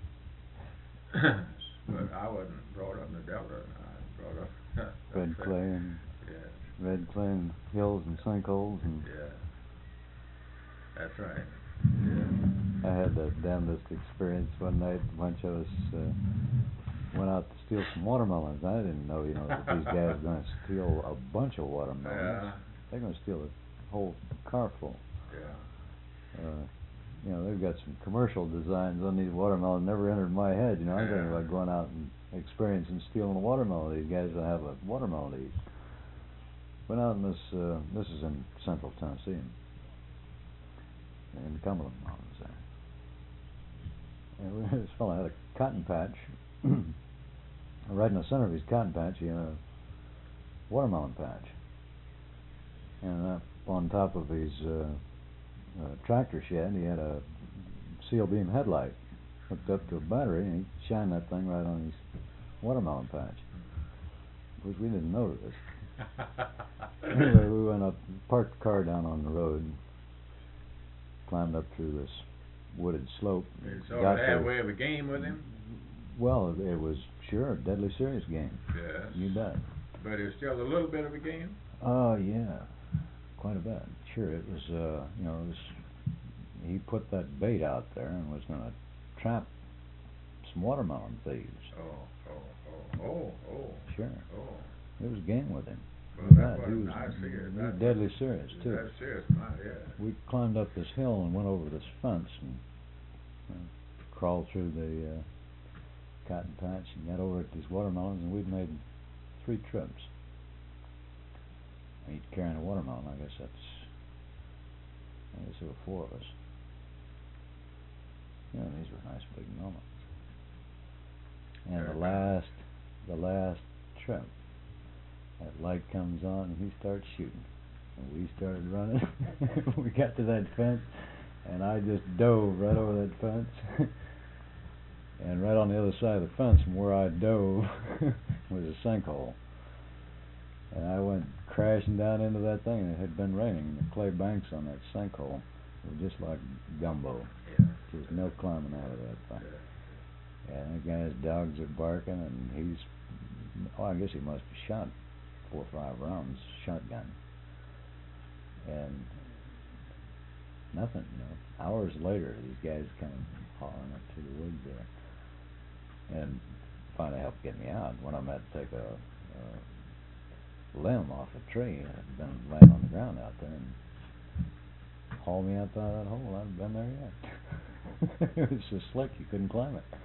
But I wasn't brought up in the Delta. I was brought up red clay and yes. Red clay and hills and sinkholes and Yeah. That's right. I had the damnedest experience one night. A bunch of us went out to steal some watermelons. I didn't know, that these guys were going to steal a bunch of watermelons. Yeah. They're going to steal a whole car full. Yeah. They've got some commercial designs on these watermelons. Never entered my head. I'm thinking about going out and experiencing stealing a watermelon. These guys will have a watermelon to eat. Went out in this is in central Tennessee, in the Cumberland Mountains there. And this fellow had a cotton patch. Right in the center of his cotton patch, he had a watermelon patch. And up on top of his tractor shed, he had a seal beam headlight hooked up to a battery, and he shined that thing right on his watermelon patch. Of course, we didn't notice this. Anyway, we went up, parked the car down on the road, climbed up through this wooded slope. It's sort of halfway of a game with him? Well, it was, sure, a deadly serious game. Yes. You bet. But it was still a little bit of a game? Oh, yeah. Quite a bit. Sure, it was, he put that bait out there and was going to trap some watermelon thieves. Oh. Sure. Oh. It was a game with him. Well, You that's bet. what He was I figured. he was deadly serious, too. That's serious, yeah. We climbed up this hill and went over this fence and crawled through the cotton patch and got over at these watermelons, and we'd made 3 trips. Each carrying a watermelon. I guess there were 4 of us. These were nice big melons. And the last trip, that light comes on and he starts shooting. And we started running. We got to that fence, and I just dove right over that fence. And right on the other side of the fence from where I dove was a sinkhole. And I went crashing down into that thing, and it had been raining. The clay banks on that sinkhole were just like gumbo. Yeah. There's no climbing out of that thing. And that guy's dogs are barking, and I guess he must have shot 4 or 5 rounds shotgun. And nothing, Hours later, these guys come hauling up through the woods there. And finally helped get me out. One of them had to take a limb off a tree that had been laying on the ground out there and haul me out out of that hole. I haven't been there yet. It was so slick you couldn't climb it.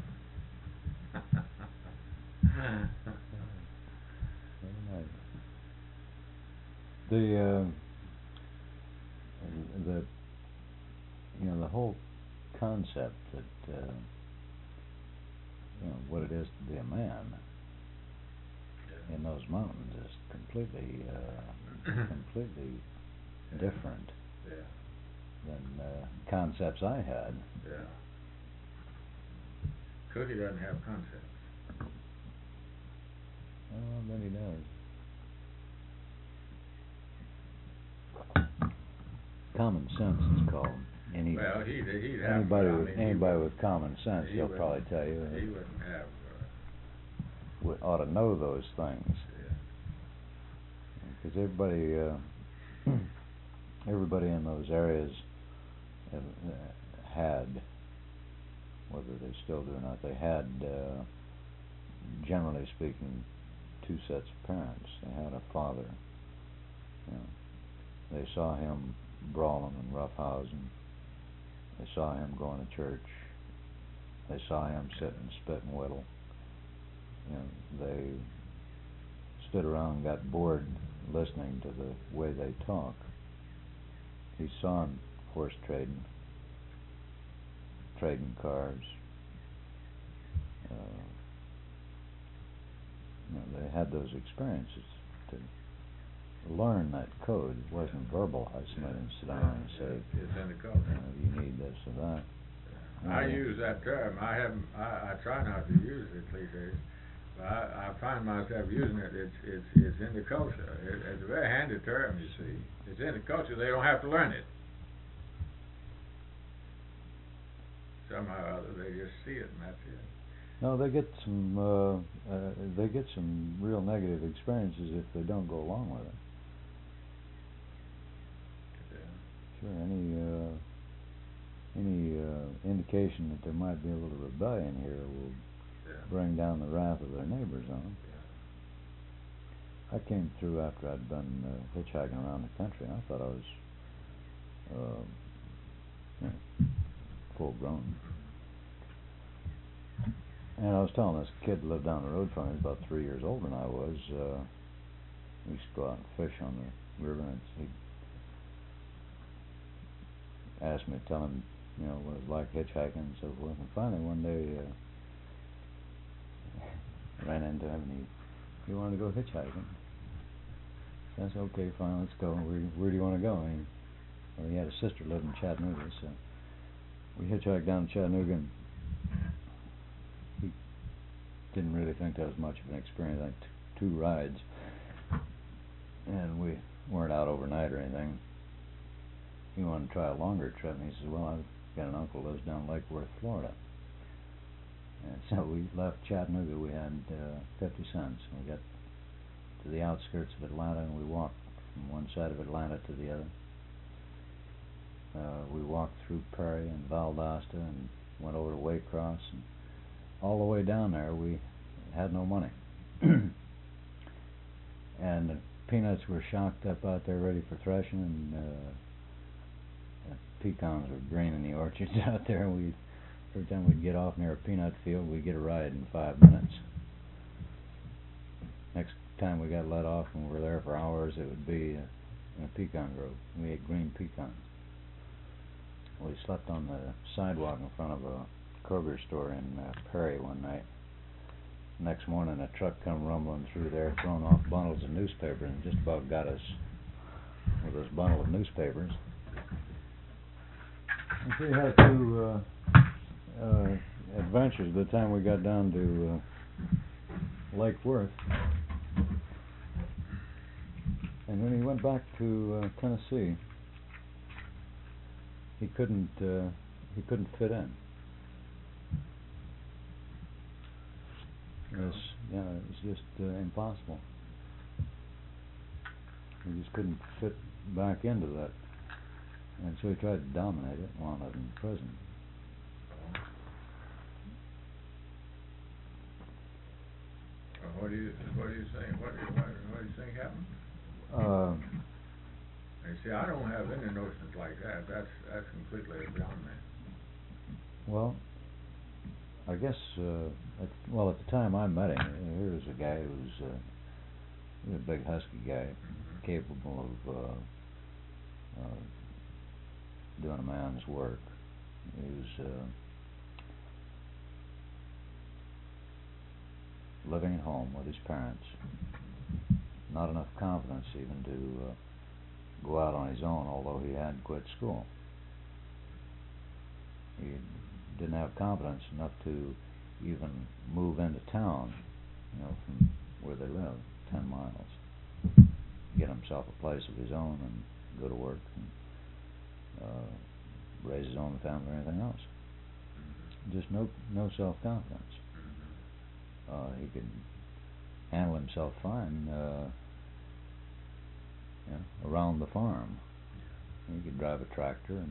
The whole concept that what it is to be a man in those mountains is completely different than concepts I had. Yeah. Cookie doesn't have concepts. Oh, I bet he does. Common sense is called. Well, he'd have anybody with common sense, he'll probably tell you. He wouldn't have ought to know those things. Yeah. Because everybody in those areas had, whether they still do or not, they had, generally speaking, two sets of parents. They had a father. You know, they saw him brawling and roughhousing. They saw him going to church. They saw him sit and spit and whittle. You know, they stood around and got bored listening to the way they talk. He saw him horse trading cars. You know, they had those experiences to learn that code. It wasn't verbalized. Somebody didn't sit down and say, it's in the culture. You need this or that. I use that term. I try not to use it these days, but I find myself using it. It's in the culture. It's a very handy term, you see. It's in the culture. They don't have to learn it. Somehow or other, they just see it, and that's it. No, they get some real negative experiences if they don't go along with it. Yeah. Sure. Any indication that there might be a little rebellion here will bring down the wrath of their neighbors on them. Yeah. I came through after I'd been hitchhiking around the country, and I thought I was full grown. And I was telling this kid that lived down the road from me, he was about 3 years older than I was. We used to go out and fish on the river, and he asked me to tell him, you know, what it was like hitchhiking and so forth. And finally, one day, I ran into him, and he wanted to go hitchhiking. So I said, okay, fine, let's go. Where do you want to go? And he had a sister lived in Chattanooga, so we hitchhiked down to Chattanooga, and he didn't really think that was much of an experience, like two rides. And we weren't out overnight or anything. He wanted to try a longer trip, and he said, well, I've got an uncle who lives down Lake Worth, Florida. And so we left Chattanooga. We had 50 cents. We got to the outskirts of Atlanta, and we walked from one side of Atlanta to the other. We walked through Perry and Valdosta and went over to Waycross, and all the way down there we had no money. And the peanuts were shocked up out there ready for threshing, and pecans were green in the orchards out there, and every time we'd get off near a peanut field, we'd get a ride in 5 minutes. Next time we got let off and we were there for hours, it would be in a pecan grove. We ate green pecans. We slept on the sidewalk in front of a Kroger store in Perry one night. Next morning, a truck come rumbling through there, throwing off bundles of newspapers, and just about got us with this bundle of newspapers. And so we had two adventures by the time we got down to Lake Worth. And when he went back to Tennessee, he couldn't fit in. It was just impossible. He just couldn't fit back into that, and so he tried to dominate it while I was in prison. What do you think? What do you think happened? You see, I don't have any notions like that. That's completely beyond me. Well, I guess at the time I met him, here was a guy who was a big husky guy, capable of doing a man's work. He was living at home with his parents. Not enough confidence even to go out on his own, although he had quit school. He didn't have confidence enough to even move into town, from where they lived, 10 miles. Get himself a place of his own and go to work and raise his own family or anything else. Just no self-confidence. He could handle himself fine, around the farm. He could drive a tractor and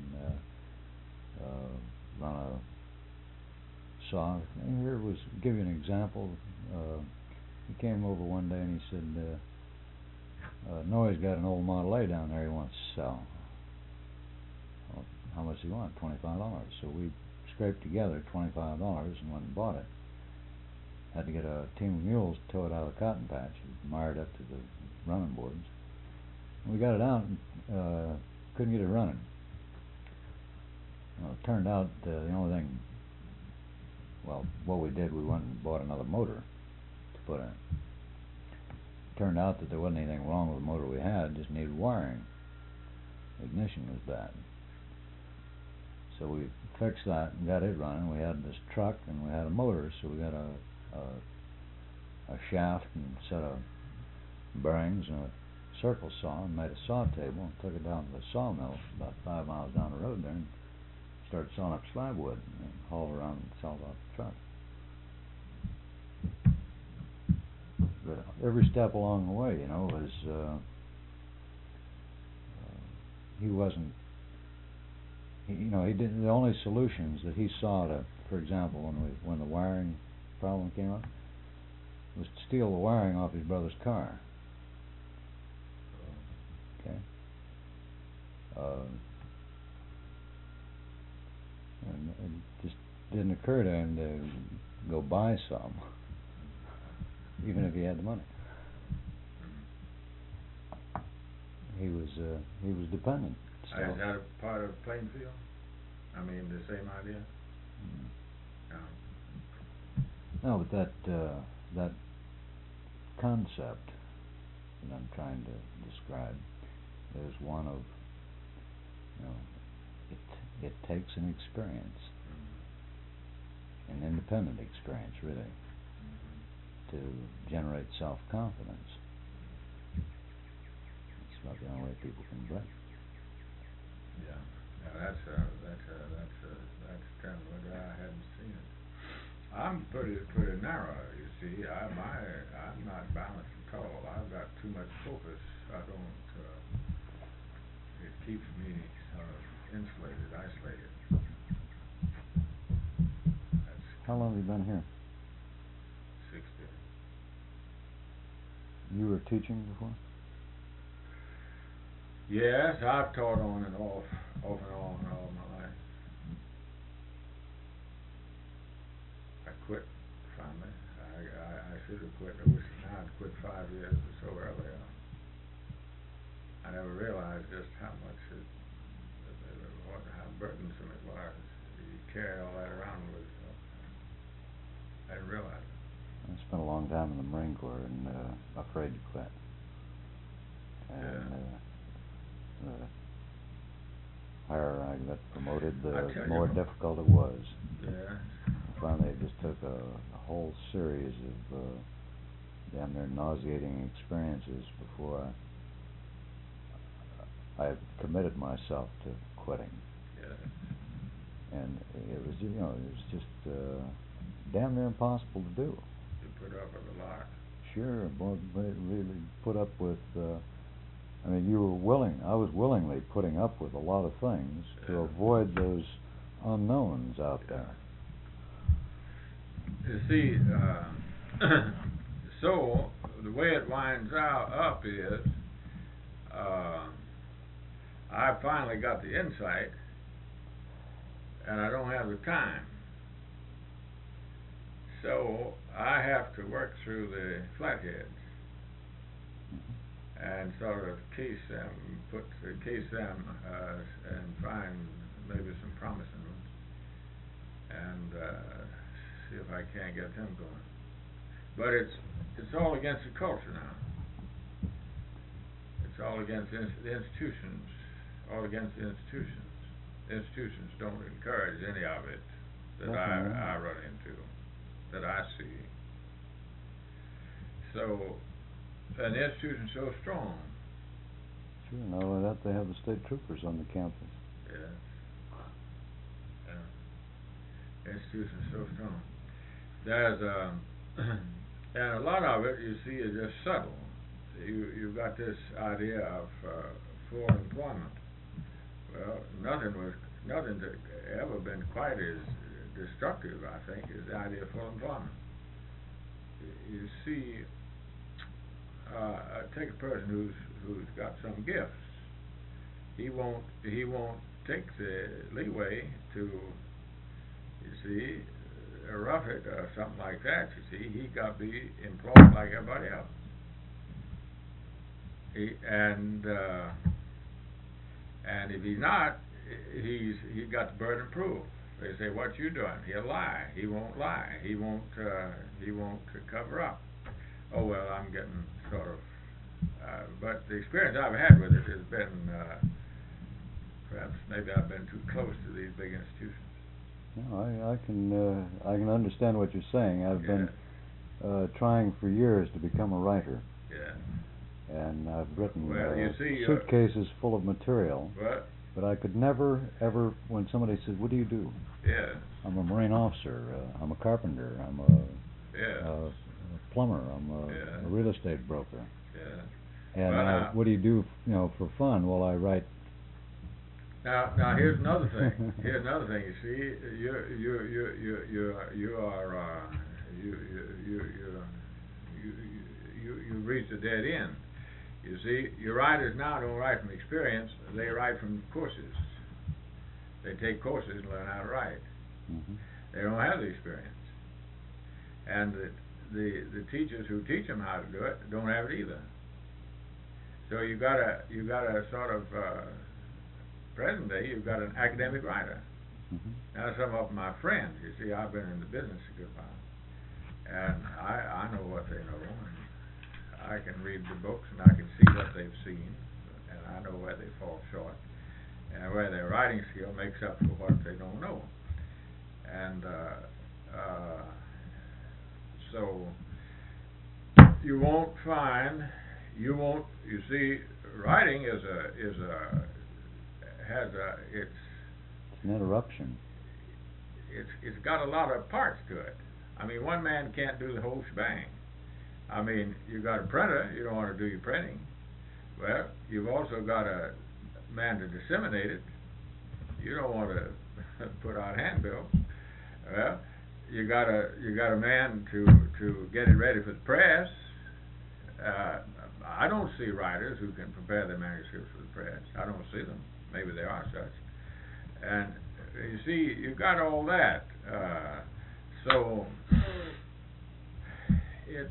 run a saw. Here was, give you an example. He came over one day and he said, Noah's got an old Model A down there he wants to sell. Well, how much do you want? $25. So we scraped together $25 and went and bought it. Had to get a team of mules to tow it out of the cotton patch. It was mired up to the running boards. We got it out and couldn't get it running. Well, it turned out the only thing, well, what we did, we went and bought another motor to put in. It turned out that there wasn't anything wrong with the motor we had, just needed wiring. The ignition was bad. So we fixed that and got it running. We had this truck and we had a motor, so we got a shaft and a set of bearings and a circle saw and made a saw table and took it down to the sawmill about 5 miles down the road there and started sawing up slab wood and hauled around and sold off the truck. But every step along the way, was he wasn't. He didn't. The only solutions that he saw to, for example, when the wiring problem came up, was to steal the wiring off his brother's car. Okay. And it just didn't occur to him to go buy some, even if he had the money. He was dependent. Is that a part of Plainfield? I mean, the same idea? No, but that concept that I'm trying to describe is one of, it takes an experience, an independent experience, really, to generate self-confidence. It's about the only way people can break. Yeah, that's kind of what I hadn't seen it. I'm pretty narrow, you see. I'm not balanced at all. I've got too much focus. I don't. It keeps me sort of insulated, isolated. How long have you been here? 60. You were teaching before? Yes, I've taught on and off and on all my life. I quit finally. I should have quit. I wish I'd quit 5 years or so earlier. I never realized just how much how burdensome it was. You carry all that around with you. I didn't realize it. I spent a long time in the Marine Corps and afraid to quit. And the higher I got promoted, the more difficult it was. Yeah. Finally, it just took a whole series of damn near nauseating experiences before I committed myself to quitting. Yeah. And it was, just damn near impossible to do. You put up with a lot. Sure, but really put up with. I was willingly putting up with a lot of things to avoid those unknowns out there. You see, so the way it winds up is, I finally got the insight, and I don't have the time. So I have to work through the flatheads and sort of case them and find maybe some promising ones, and see if I can't get them going. But it's all against the culture now. It's all against the institutions. All against the institutions. Institutions don't encourage any of it that I run into, that I see. So, and the institution's so strong. Sure, not only that, they have the state troopers on the campus. Yes. Yeah. The institution's so strong. There's And a lot of it, you see, is just subtle. You've got this idea of full employment. Well, nothing's ever been quite as destructive, I think, as the idea of full employment. You see, take a person who's got some gifts. He won't take the leeway to, you see, rough it or something like that. You see, he got to be employed like everybody else. And if he's not, he's got the burden of proof. They say, "What you doing?" He'll lie. He won't lie. He won't cover up. Oh well, I'm getting sort of. But the experience I've had with it has been, perhaps maybe I've been too close to these big institutions. No, I can understand what you're saying. I've been trying for years to become a writer. Yeah. And I've written you see, suitcases full of material. What? But I could never, ever, when somebody says, "What do you do?" Yeah. I'm a Marine officer. I'm a carpenter. I'm a plumber. I'm a real estate broker. Yeah. And what do you do, for fun? Well, I write. Now here's another thing. Here's another thing. You see, you reached a dead end. You see, your writers now don't write from experience; they write from courses. They take courses and learn how to write. Mm-hmm. They don't have the experience, and the teachers who teach them how to do it don't have it either. So you got a sort of present day. You've got an academic writer. Mm-hmm. Now some of my friends, you see, I've been in the business a good while, and I know what they know. And I can read the books and I can see what they've seen, and I know where they fall short, and where their writing skill makes up for what they don't know. And so you won't find, you see, writing has it's an interruption. It's got a lot of parts to it. I mean, one man can't do the whole shebang. I mean, you got a printer, you don't want to do your printing. Well, you've also got a man to disseminate it. You don't want to put out handbills. Well, you got a man to get it ready for the press. I don't see writers who can prepare their manuscripts for the press. I don't see them. Maybe there are such. And you see, you've got all that. So it's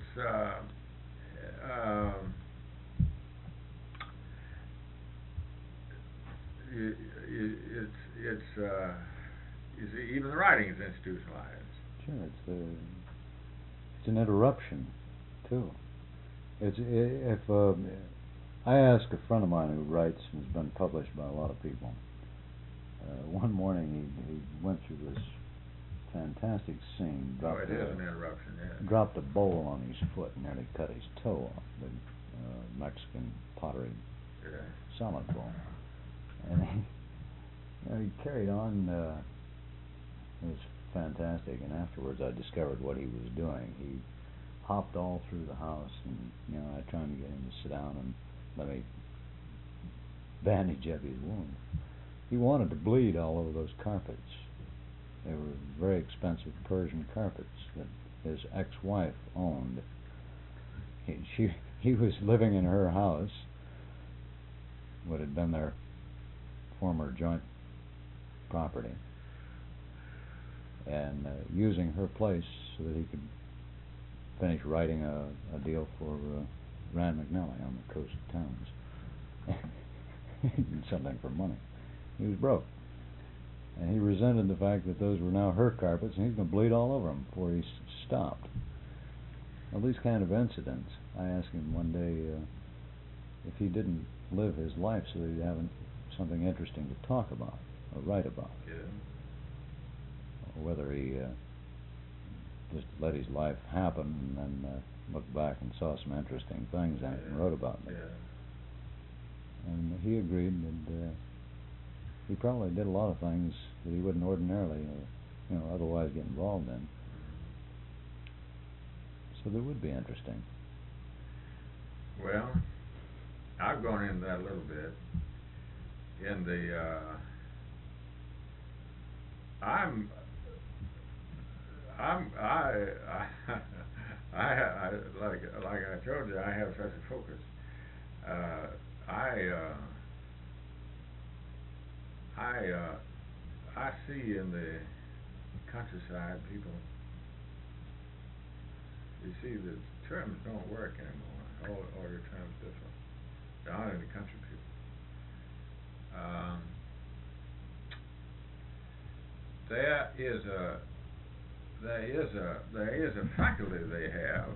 you see, even the writing is institutionalized. Sure, it's an interruption too. If I asked a friend of mine who writes and has been published by a lot of people. One morning he went through this fantastic scene. It is an interruption. Yeah. Dropped a bowl on his foot and nearly cut his toe off. The Mexican pottery salad bowl, and he carried on. It was fantastic. And afterwards, I discovered what he was doing. He hopped all through the house, and I tried to get him to sit down and let me bandage up his wound. He wanted to bleed all over those carpets. They were very expensive Persian carpets that his ex-wife owned. He was living in her house, what had been their former joint property, and using her place so that he could finish writing a deal for Rand McNally on the coast of towns. Something for money. He was broke. And he resented the fact that those were now her carpets, and he's going to bleed all over them before he stopped. Well, these kind of incidents, I asked him one day if he didn't live his life so that he'd have something interesting to talk about or write about. Yeah. Or whether he just let his life happen and then looked back and saw some interesting things in it and wrote about them. Yeah. And he agreed that he probably did a lot of things that he wouldn't ordinarily, otherwise get involved in. So that would be interesting. Well, I've gone into that a little bit. In the, I like I told you, I have such a focus. I see in the countryside people. You see, the terms don't work anymore. All your terms different. They aren't in the country people. There is a faculty they have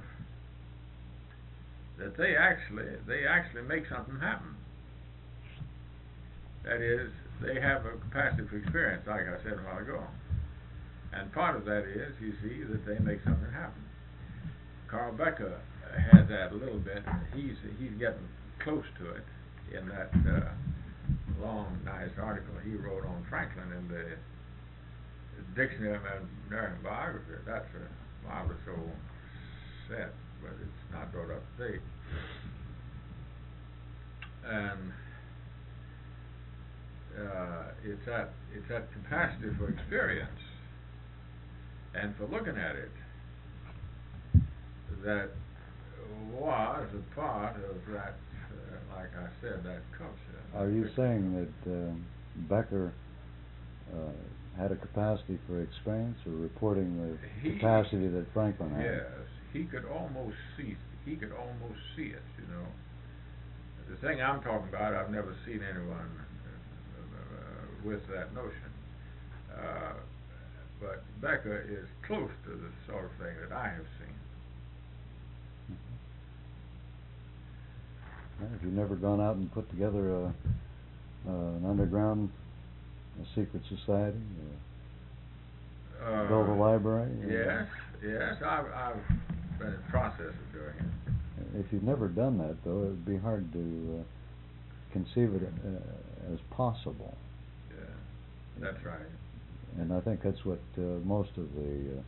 that they actually make something happen. That is, they have a capacity for experience, like I said a while ago. And part of that is, you see, that they make something happen. Carl Becker has that a little bit. He's getting close to it in that long, nice article he wrote on Franklin in the Dictionary of American Biography. That's a marvelous old set, but it's not brought up to date. And it's that capacity for experience and for looking at it that was a part of that, like I said, that culture. Are you saying that Becker had a capacity for experience, or reporting the capacity that Franklin had? Yes, he could almost see it, you know. The thing I'm talking about, I've never seen anyone with that notion. But Becker is close to the sort of thing that I have seen. Have you never gone out and put together an underground, a secret society, build a library? Yes, I've been in the process of doing it. If you've never done that, though, it would be hard to conceive it as possible. Yeah, that's right. And I think that's what most of the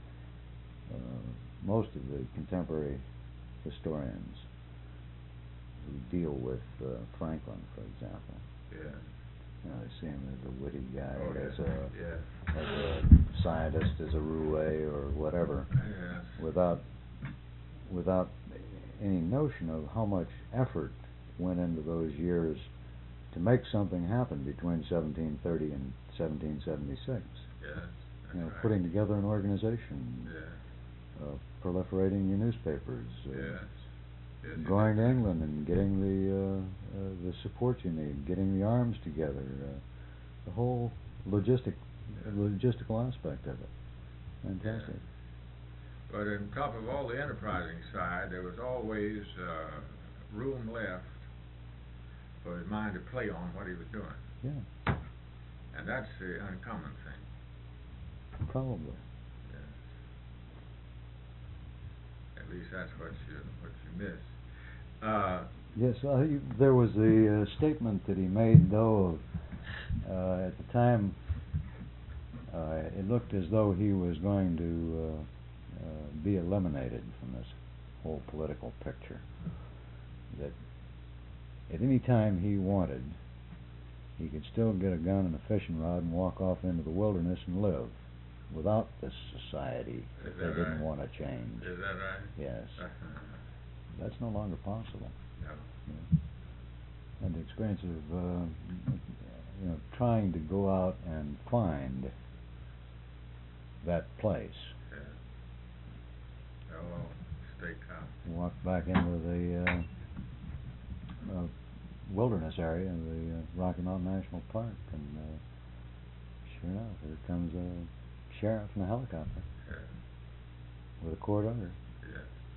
contemporary historians who deal with Franklin, for example. Yeah. You know, they see him as a witty guy, Oh, as yeah. a scientist, as a roue or whatever, Yes. without any notion of how much effort went into those years to make something happen between 1730 and 1776. Yes, that's right. Putting together an organization, proliferating your newspapers, Yes, going to England and getting the support you need, getting the arms together, the whole logistical aspect of it. Fantastic. Yeah. But on top of all the enterprising side, there was always room left for his mind to play on what he was doing. Yeah. And that's the uncommon thing. Probably. Yes. At least that's what you miss. Yes, there was a statement that he made, though, at the time it looked as though he was going to be eliminated from this whole political picture. That at any time he wanted, he could still get a gun and a fishing rod and walk off into the wilderness and live without this society if they didn't want to change. Is that right? Yes. That's no longer possible. No. Yeah. And the experience of trying to go out and find that place. Yeah. Oh, steakhouse. Walk back into the wilderness area of the Rocky Mountain National Park, and sure enough, here comes a sheriff in a helicopter with a court order. Yes.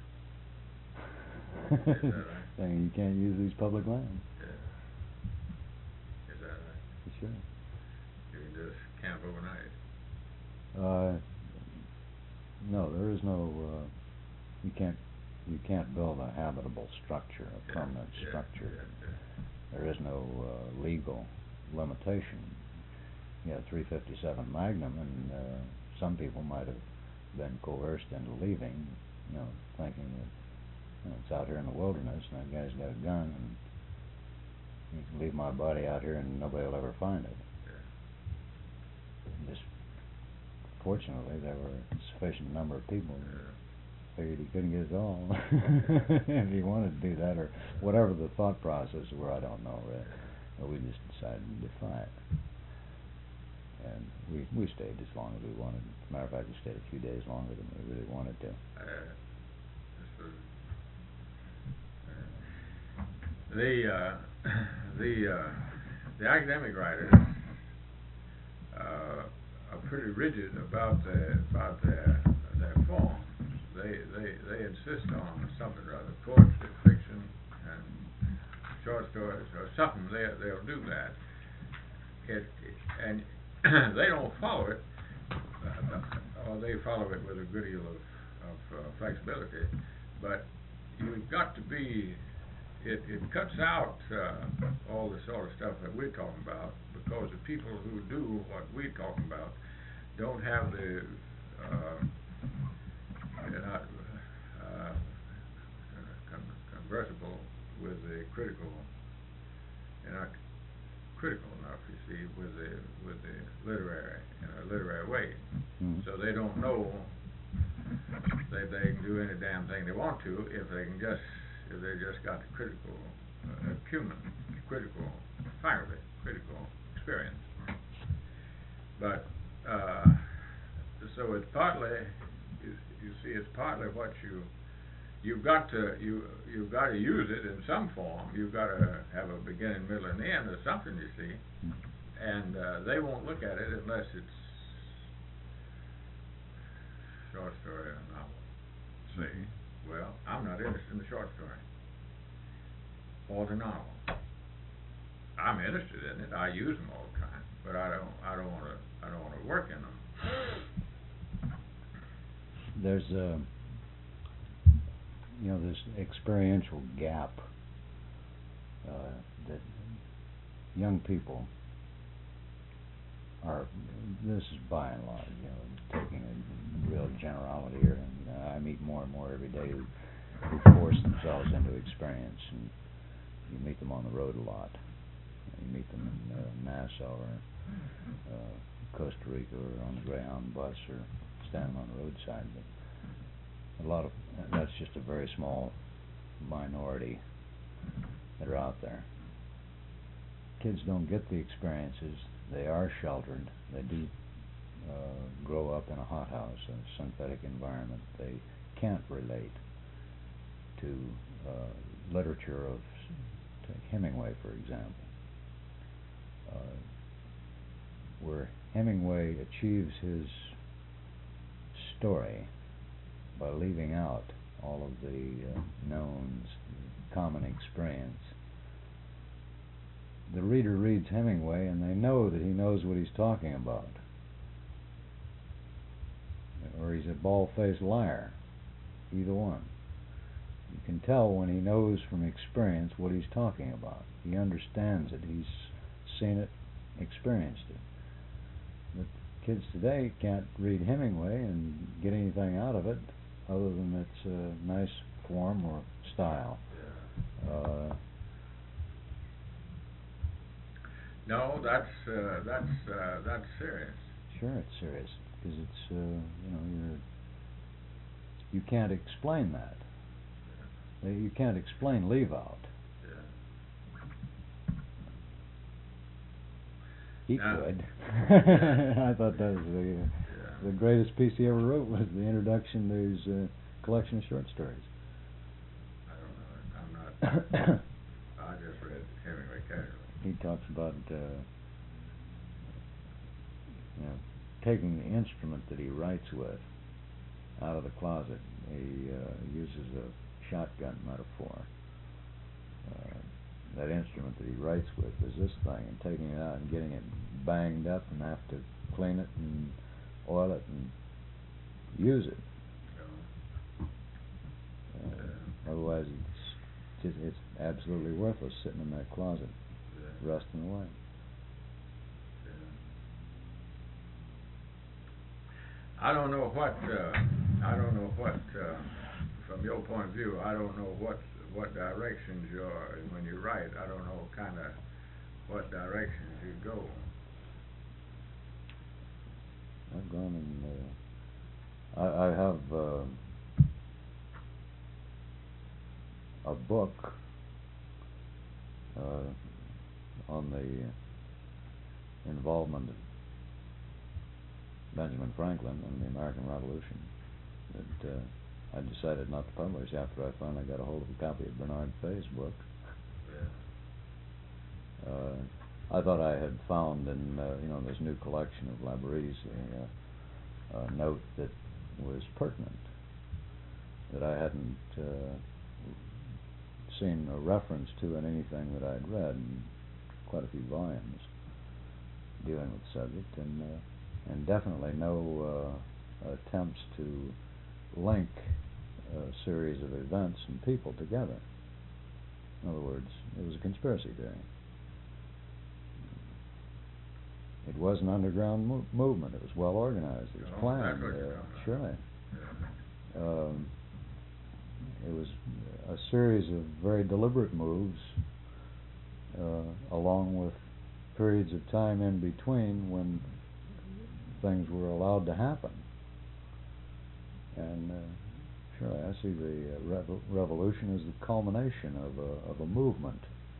Saying you can't use these public lands. Yeah. Is that right? For sure. You can just camp overnight. No, there is no. You can't build a habitable structure, a permanent structure. There is no legal limitation. You have 357 Magnum, and some people might have been coerced into leaving thinking that it's out here in the wilderness and that guy's got a gun and he can leave my body out here and nobody will ever find it. Just fortunately, there were a sufficient number of people that figured he couldn't get it all if he wanted to do that, or whatever the thought process were. I don't know, really. But we just decided to defy it, and we stayed as long as we wanted. As a matter of fact, we stayed a few days longer than we really wanted to. The academic writers are pretty rigid about their forms. They insist on something rather poetry, fiction, and short stories or something. They'll do that. And they don't follow it, or they follow it with a good deal of flexibility. But you've got to be. It cuts out all the sort of stuff that we're talking about, because the people who do what we're talking about don't have the they're not conversable with the critical. They're not critical enough, you see, with the literary in a literary way. So they don't know that they can do any damn thing they want to if they just got the critical acumen, critical faculty, critical experience. But so it's partly, you see, it's partly what you've got to use it in some form. You've got to have a beginning, middle, and end, or something, you see. And they won't look at it unless it's short story or novel. See, well, I'm not interested in the short story or the novel. I'm interested in it. I use them all the time, but I don't want to work in them. There's this experiential gap that young people are. This is by and large, taking a real generality here, and I meet more and more every day who force themselves into experience, and you meet them on the road a lot. You meet them in Nassau or Costa Rica or on the Greyhound bus or standing on the roadside. But a lot of that's just a very small minority that are out there. Kids don't get the experiences. They are sheltered. They do grow up in a hothouse, a synthetic environment. They can't relate to literature of, take Hemingway, for example. Where Hemingway achieves his story by leaving out all of the knowns, common experience. The reader reads Hemingway and they know that he knows what he's talking about. Or he's a bald-faced liar. Either one. You can tell when he knows from experience what he's talking about. He understands it. He's seen it, experienced it. But kids today can't read Hemingway and get anything out of it other than it's a nice form or style. No, that's serious. Sure, it's serious because it's you can't explain that. You can't explain leave out. He could. I thought that was the greatest piece he ever wrote was the introduction to his collection of short stories. I don't know. I'm not. I just read Hemingway casually. He talks about taking the instrument that he writes with out of the closet. He uses a shotgun metaphor. That instrument that he writes with is this thing, and taking it out and getting it banged up and have to clean it and oil it and use it. Otherwise, it's absolutely worthless sitting in that closet, rusting away. I don't know what from your point of view, I don't know what directions you're, when you write, I don't know kind of what directions you go. I've gone in, I have a book on the involvement of Benjamin Franklin in the American Revolution that I decided not to publish after I finally got a hold of a copy of Bernard Fay's book. Yeah. I thought I had found in this new collection of Labré's a note that was pertinent, that I hadn't seen a reference to in anything that I'd read in quite a few volumes dealing with the subject, and definitely no attempts to link a series of events and people together. In other words, it was a conspiracy theory. It was an underground movement. It was well organized. It was planned. Surely. Yeah. It was a series of very deliberate moves, along with periods of time in between when things were allowed to happen. And surely, I see the revolution as the culmination of a movement.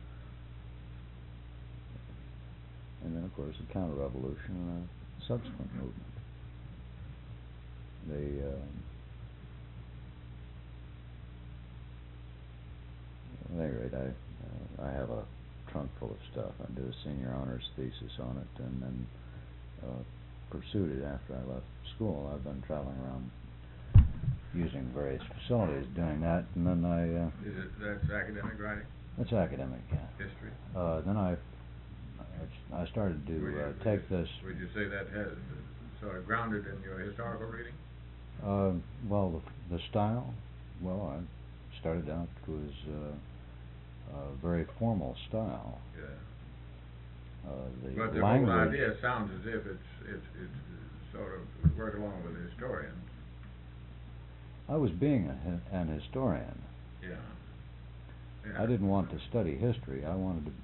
And then, of course, a counter-revolution and a subsequent movement. At any rate, I have a trunk full of stuff. I did a senior honors thesis on it, and then pursued it after I left school. I've been traveling around using various facilities doing that, and then That's academic writing? That's academic, yeah. History? Then I started to take this. Would you say that has sort of grounded in your historical reading? Well, the style. Well, I started out was a very formal style. Yeah. The But the language. whole idea sounds as if it's sort of work along with a historian. I was being an historian. Yeah. I didn't want to study history. I wanted to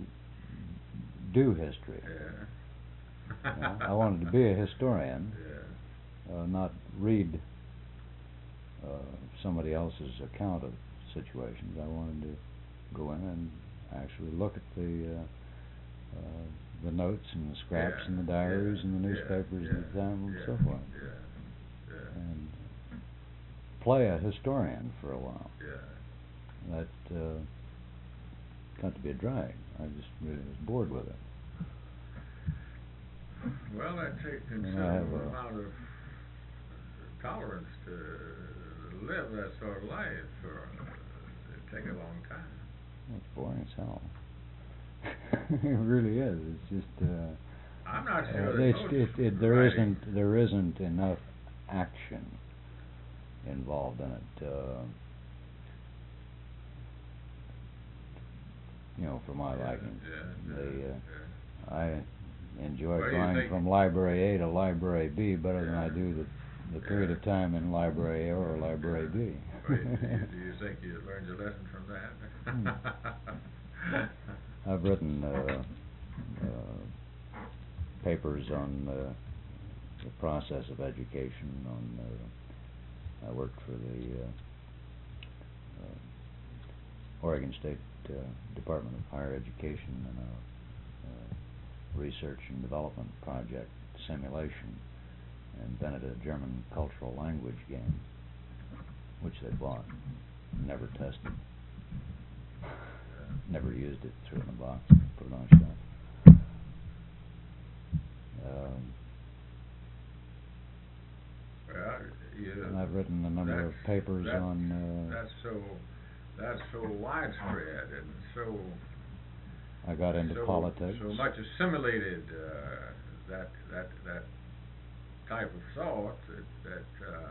do history. Yeah. I wanted to be a historian, not read somebody else's account of situations. I wanted to go in and actually look at the notes and the scraps and the diaries and the newspapers of the time and so forth. And play a historian for a while. That got to be a drag. I just really was bored with it. Well, that takes considerable amount of tolerance to live that sort of life, or it take a long time. It's boring as hell. It really is. It's just. I'm not sure there isn't enough action involved in it. For my liking. I enjoy going from Library A to Library B better than I do the period of time in Library A or Library B. Do you think you learned your lesson from that? I've written papers on the process of education. I worked for the Oregon State Department of Higher Education in a research and development project simulation, and invented a German cultural language game, which they bought, never tested, never used it, threw it in a box, put it on a shelf. And I've written a number of papers on. That's so widespread and so. I got into politics. So much assimilated that type of thought that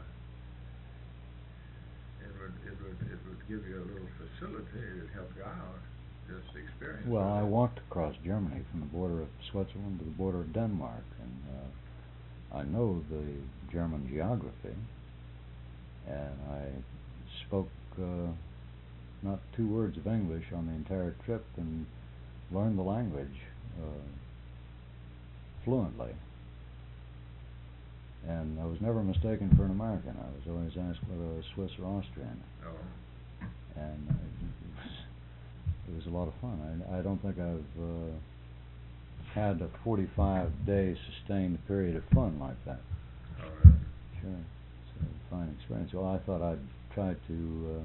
it would give you a little facility. It'd help you out. Just experience. Well, I walked across Germany from the border of Switzerland to the border of Denmark, and I know the German geography, and I spoke not 2 words of English on the entire trip and learned the language fluently. And I was never mistaken for an American. I was always asked whether I was Swiss or Austrian. Oh. And it was a lot of fun. I don't think I've had a 45-day sustained period of fun like that. Oh, really? Sure. It's a fine experience. Well, I thought I'd try to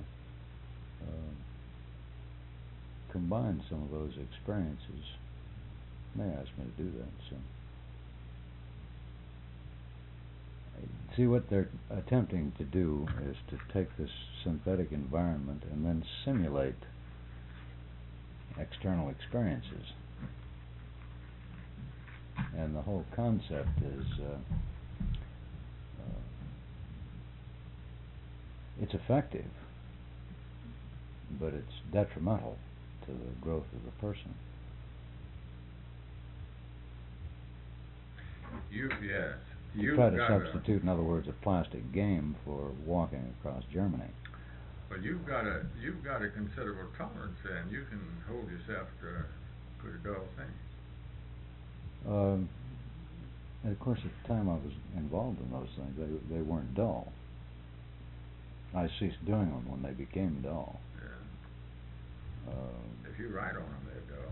combine some of those experiences. They asked me to do that, so. See, what they're attempting to do is to take this synthetic environment and then simulate external experiences. And the whole concept is it's effective, but it's detrimental to the growth of the person. Yes. You try to substitute, in other words, a plastic game for walking across Germany. But you've got a considerable tolerance there, and you can hold yourself to a pretty dull thing. And of course, at the time I was involved in those things, they weren't dull. I ceased doing them when they became dull. Yeah. If you write on them, they're dull.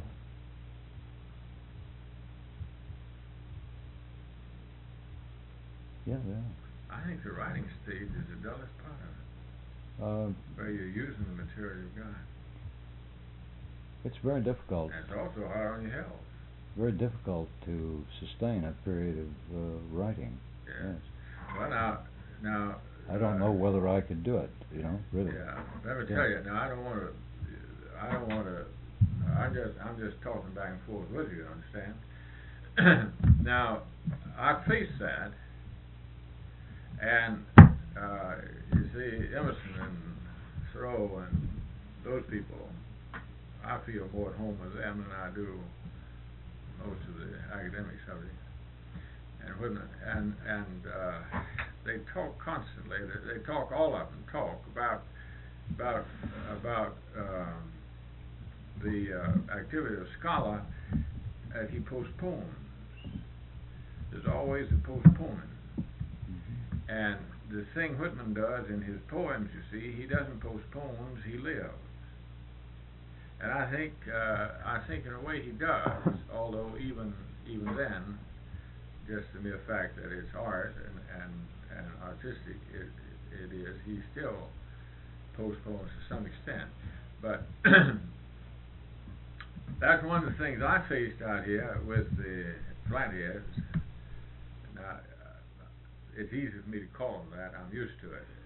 Yeah, they are. I think the writing stage is the dullest part of it. Where you're using the material you've got. It's very difficult. And it's also hard on your health. Very difficult to sustain a period of writing. Yeah. Yes. Well, now. I don't know whether I could do it. Really. Yeah. Let me tell you. Now, I don't want to. I'm just talking back and forth with you. Understand? Now, I faced that. And you see, Emerson and Thoreau and those people, I feel more at home with them than I do most of the academic subjects. And they talk constantly. They talk, all of them talk about the activity of a scholar that he postpones. There's always a postponing. And the thing Whitman does in his poems, you see, he doesn't postpone, he lives. And I think in a way he does, although even then, just the mere fact that it's art and artistic it is, he still postpones to some extent. But that's one of the things I faced out here with the Flatheads. Now, it's easy for me to call them that. I'm used to it.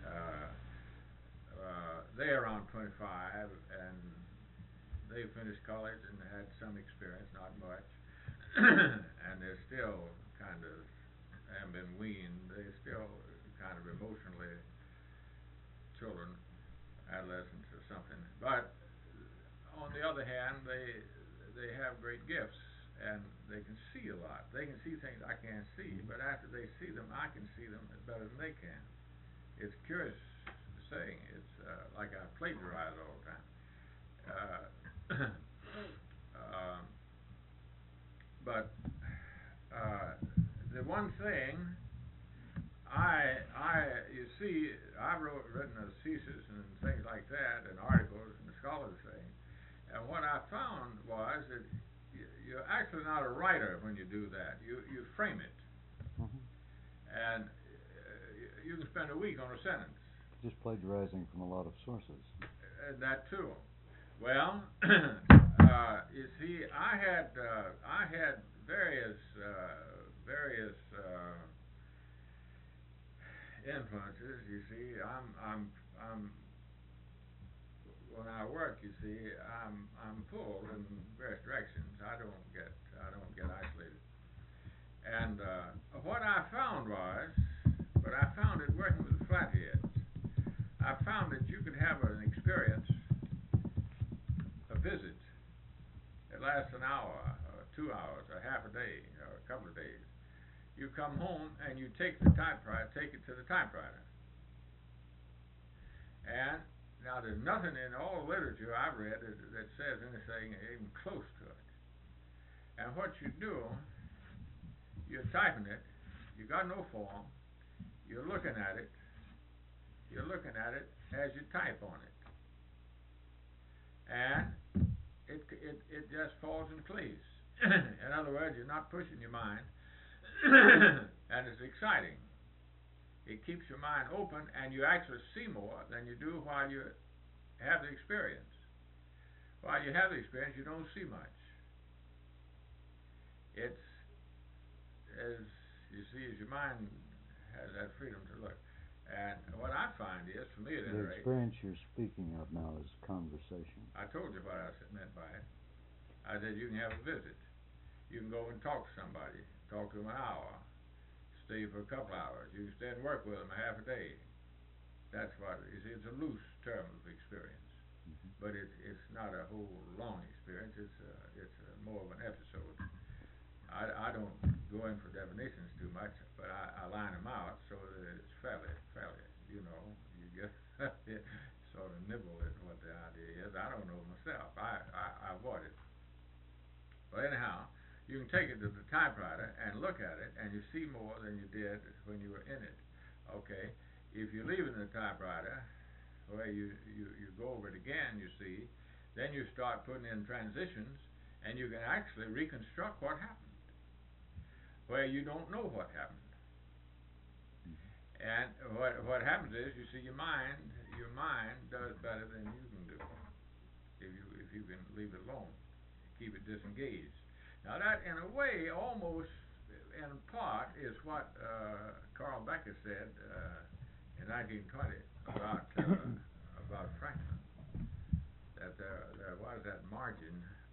They're around 25, and they finished college and had some experience, not much, and they're still kind of, haven't been weaned. They're still kind of emotionally children, adolescents or something. But on the other hand, they have great gifts. And they can see a lot. They can see things I can't see, but after they see them, I can see them better than they can. It's curious saying. It's like I plagiarize all the time. But the one thing you see, I've written a thesis and things like that, and articles and scholars things, and what I found was that you're actually not a writer when you do that. You frame it. Mm-hmm. And you can spend a week on a sentence. Just plagiarizing from a lot of sources. That too. Well, you see, I had various influences. You see, I'm when I work, you see, I'm pulled in various directions. I don't get isolated. And what I found was, but I found it working with the Flatheads. I found that you could have an experience, a visit. It lasts an hour, or 2 hours, or half a day, or a couple of days. You come home and you take it to the typewriter, and Now, there's nothing in all the literature I've read that says anything even close to it. And what you do, you're typing it, you got no form, you're looking at it as you type on it. And it just falls in place. In other words, you're not pushing your mind, and it's exciting. It keeps your mind open, and you actually see more than you do while you have the experience. While you have the experience, you don't see much. It's, as you see, as your mind has that freedom to look. And what I find is, for me at any The rate, experience you're speaking of now is conversation. I told you what I meant by it. I said you can have a visit. You can go and talk to somebody, talk to them an hour, stay for a couple hours. You can stay and work with them a half a day. That's what, you see, it's a loose term of experience. But it's not a whole long experience. It's more of an episode. I don't go in for definitions too much, but I line them out so that it's fairly, you know, you get sort of nibble at what the idea is. I don't know myself. I avoid it. But anyhow, you can take it to the typewriter and look at it, and you see more than you did when you were in it. Okay, if you leave it in the typewriter, where you go over it again, you see, then you start putting in transitions, and you can actually reconstruct what happened, where you don't know what happened. And what happens is, you see, your mind does better than you can do if you can leave it alone, keep it disengaged. Now that, in a way, almost in part, is what Carl Becker said in 1920 about Franklin, that there was that margin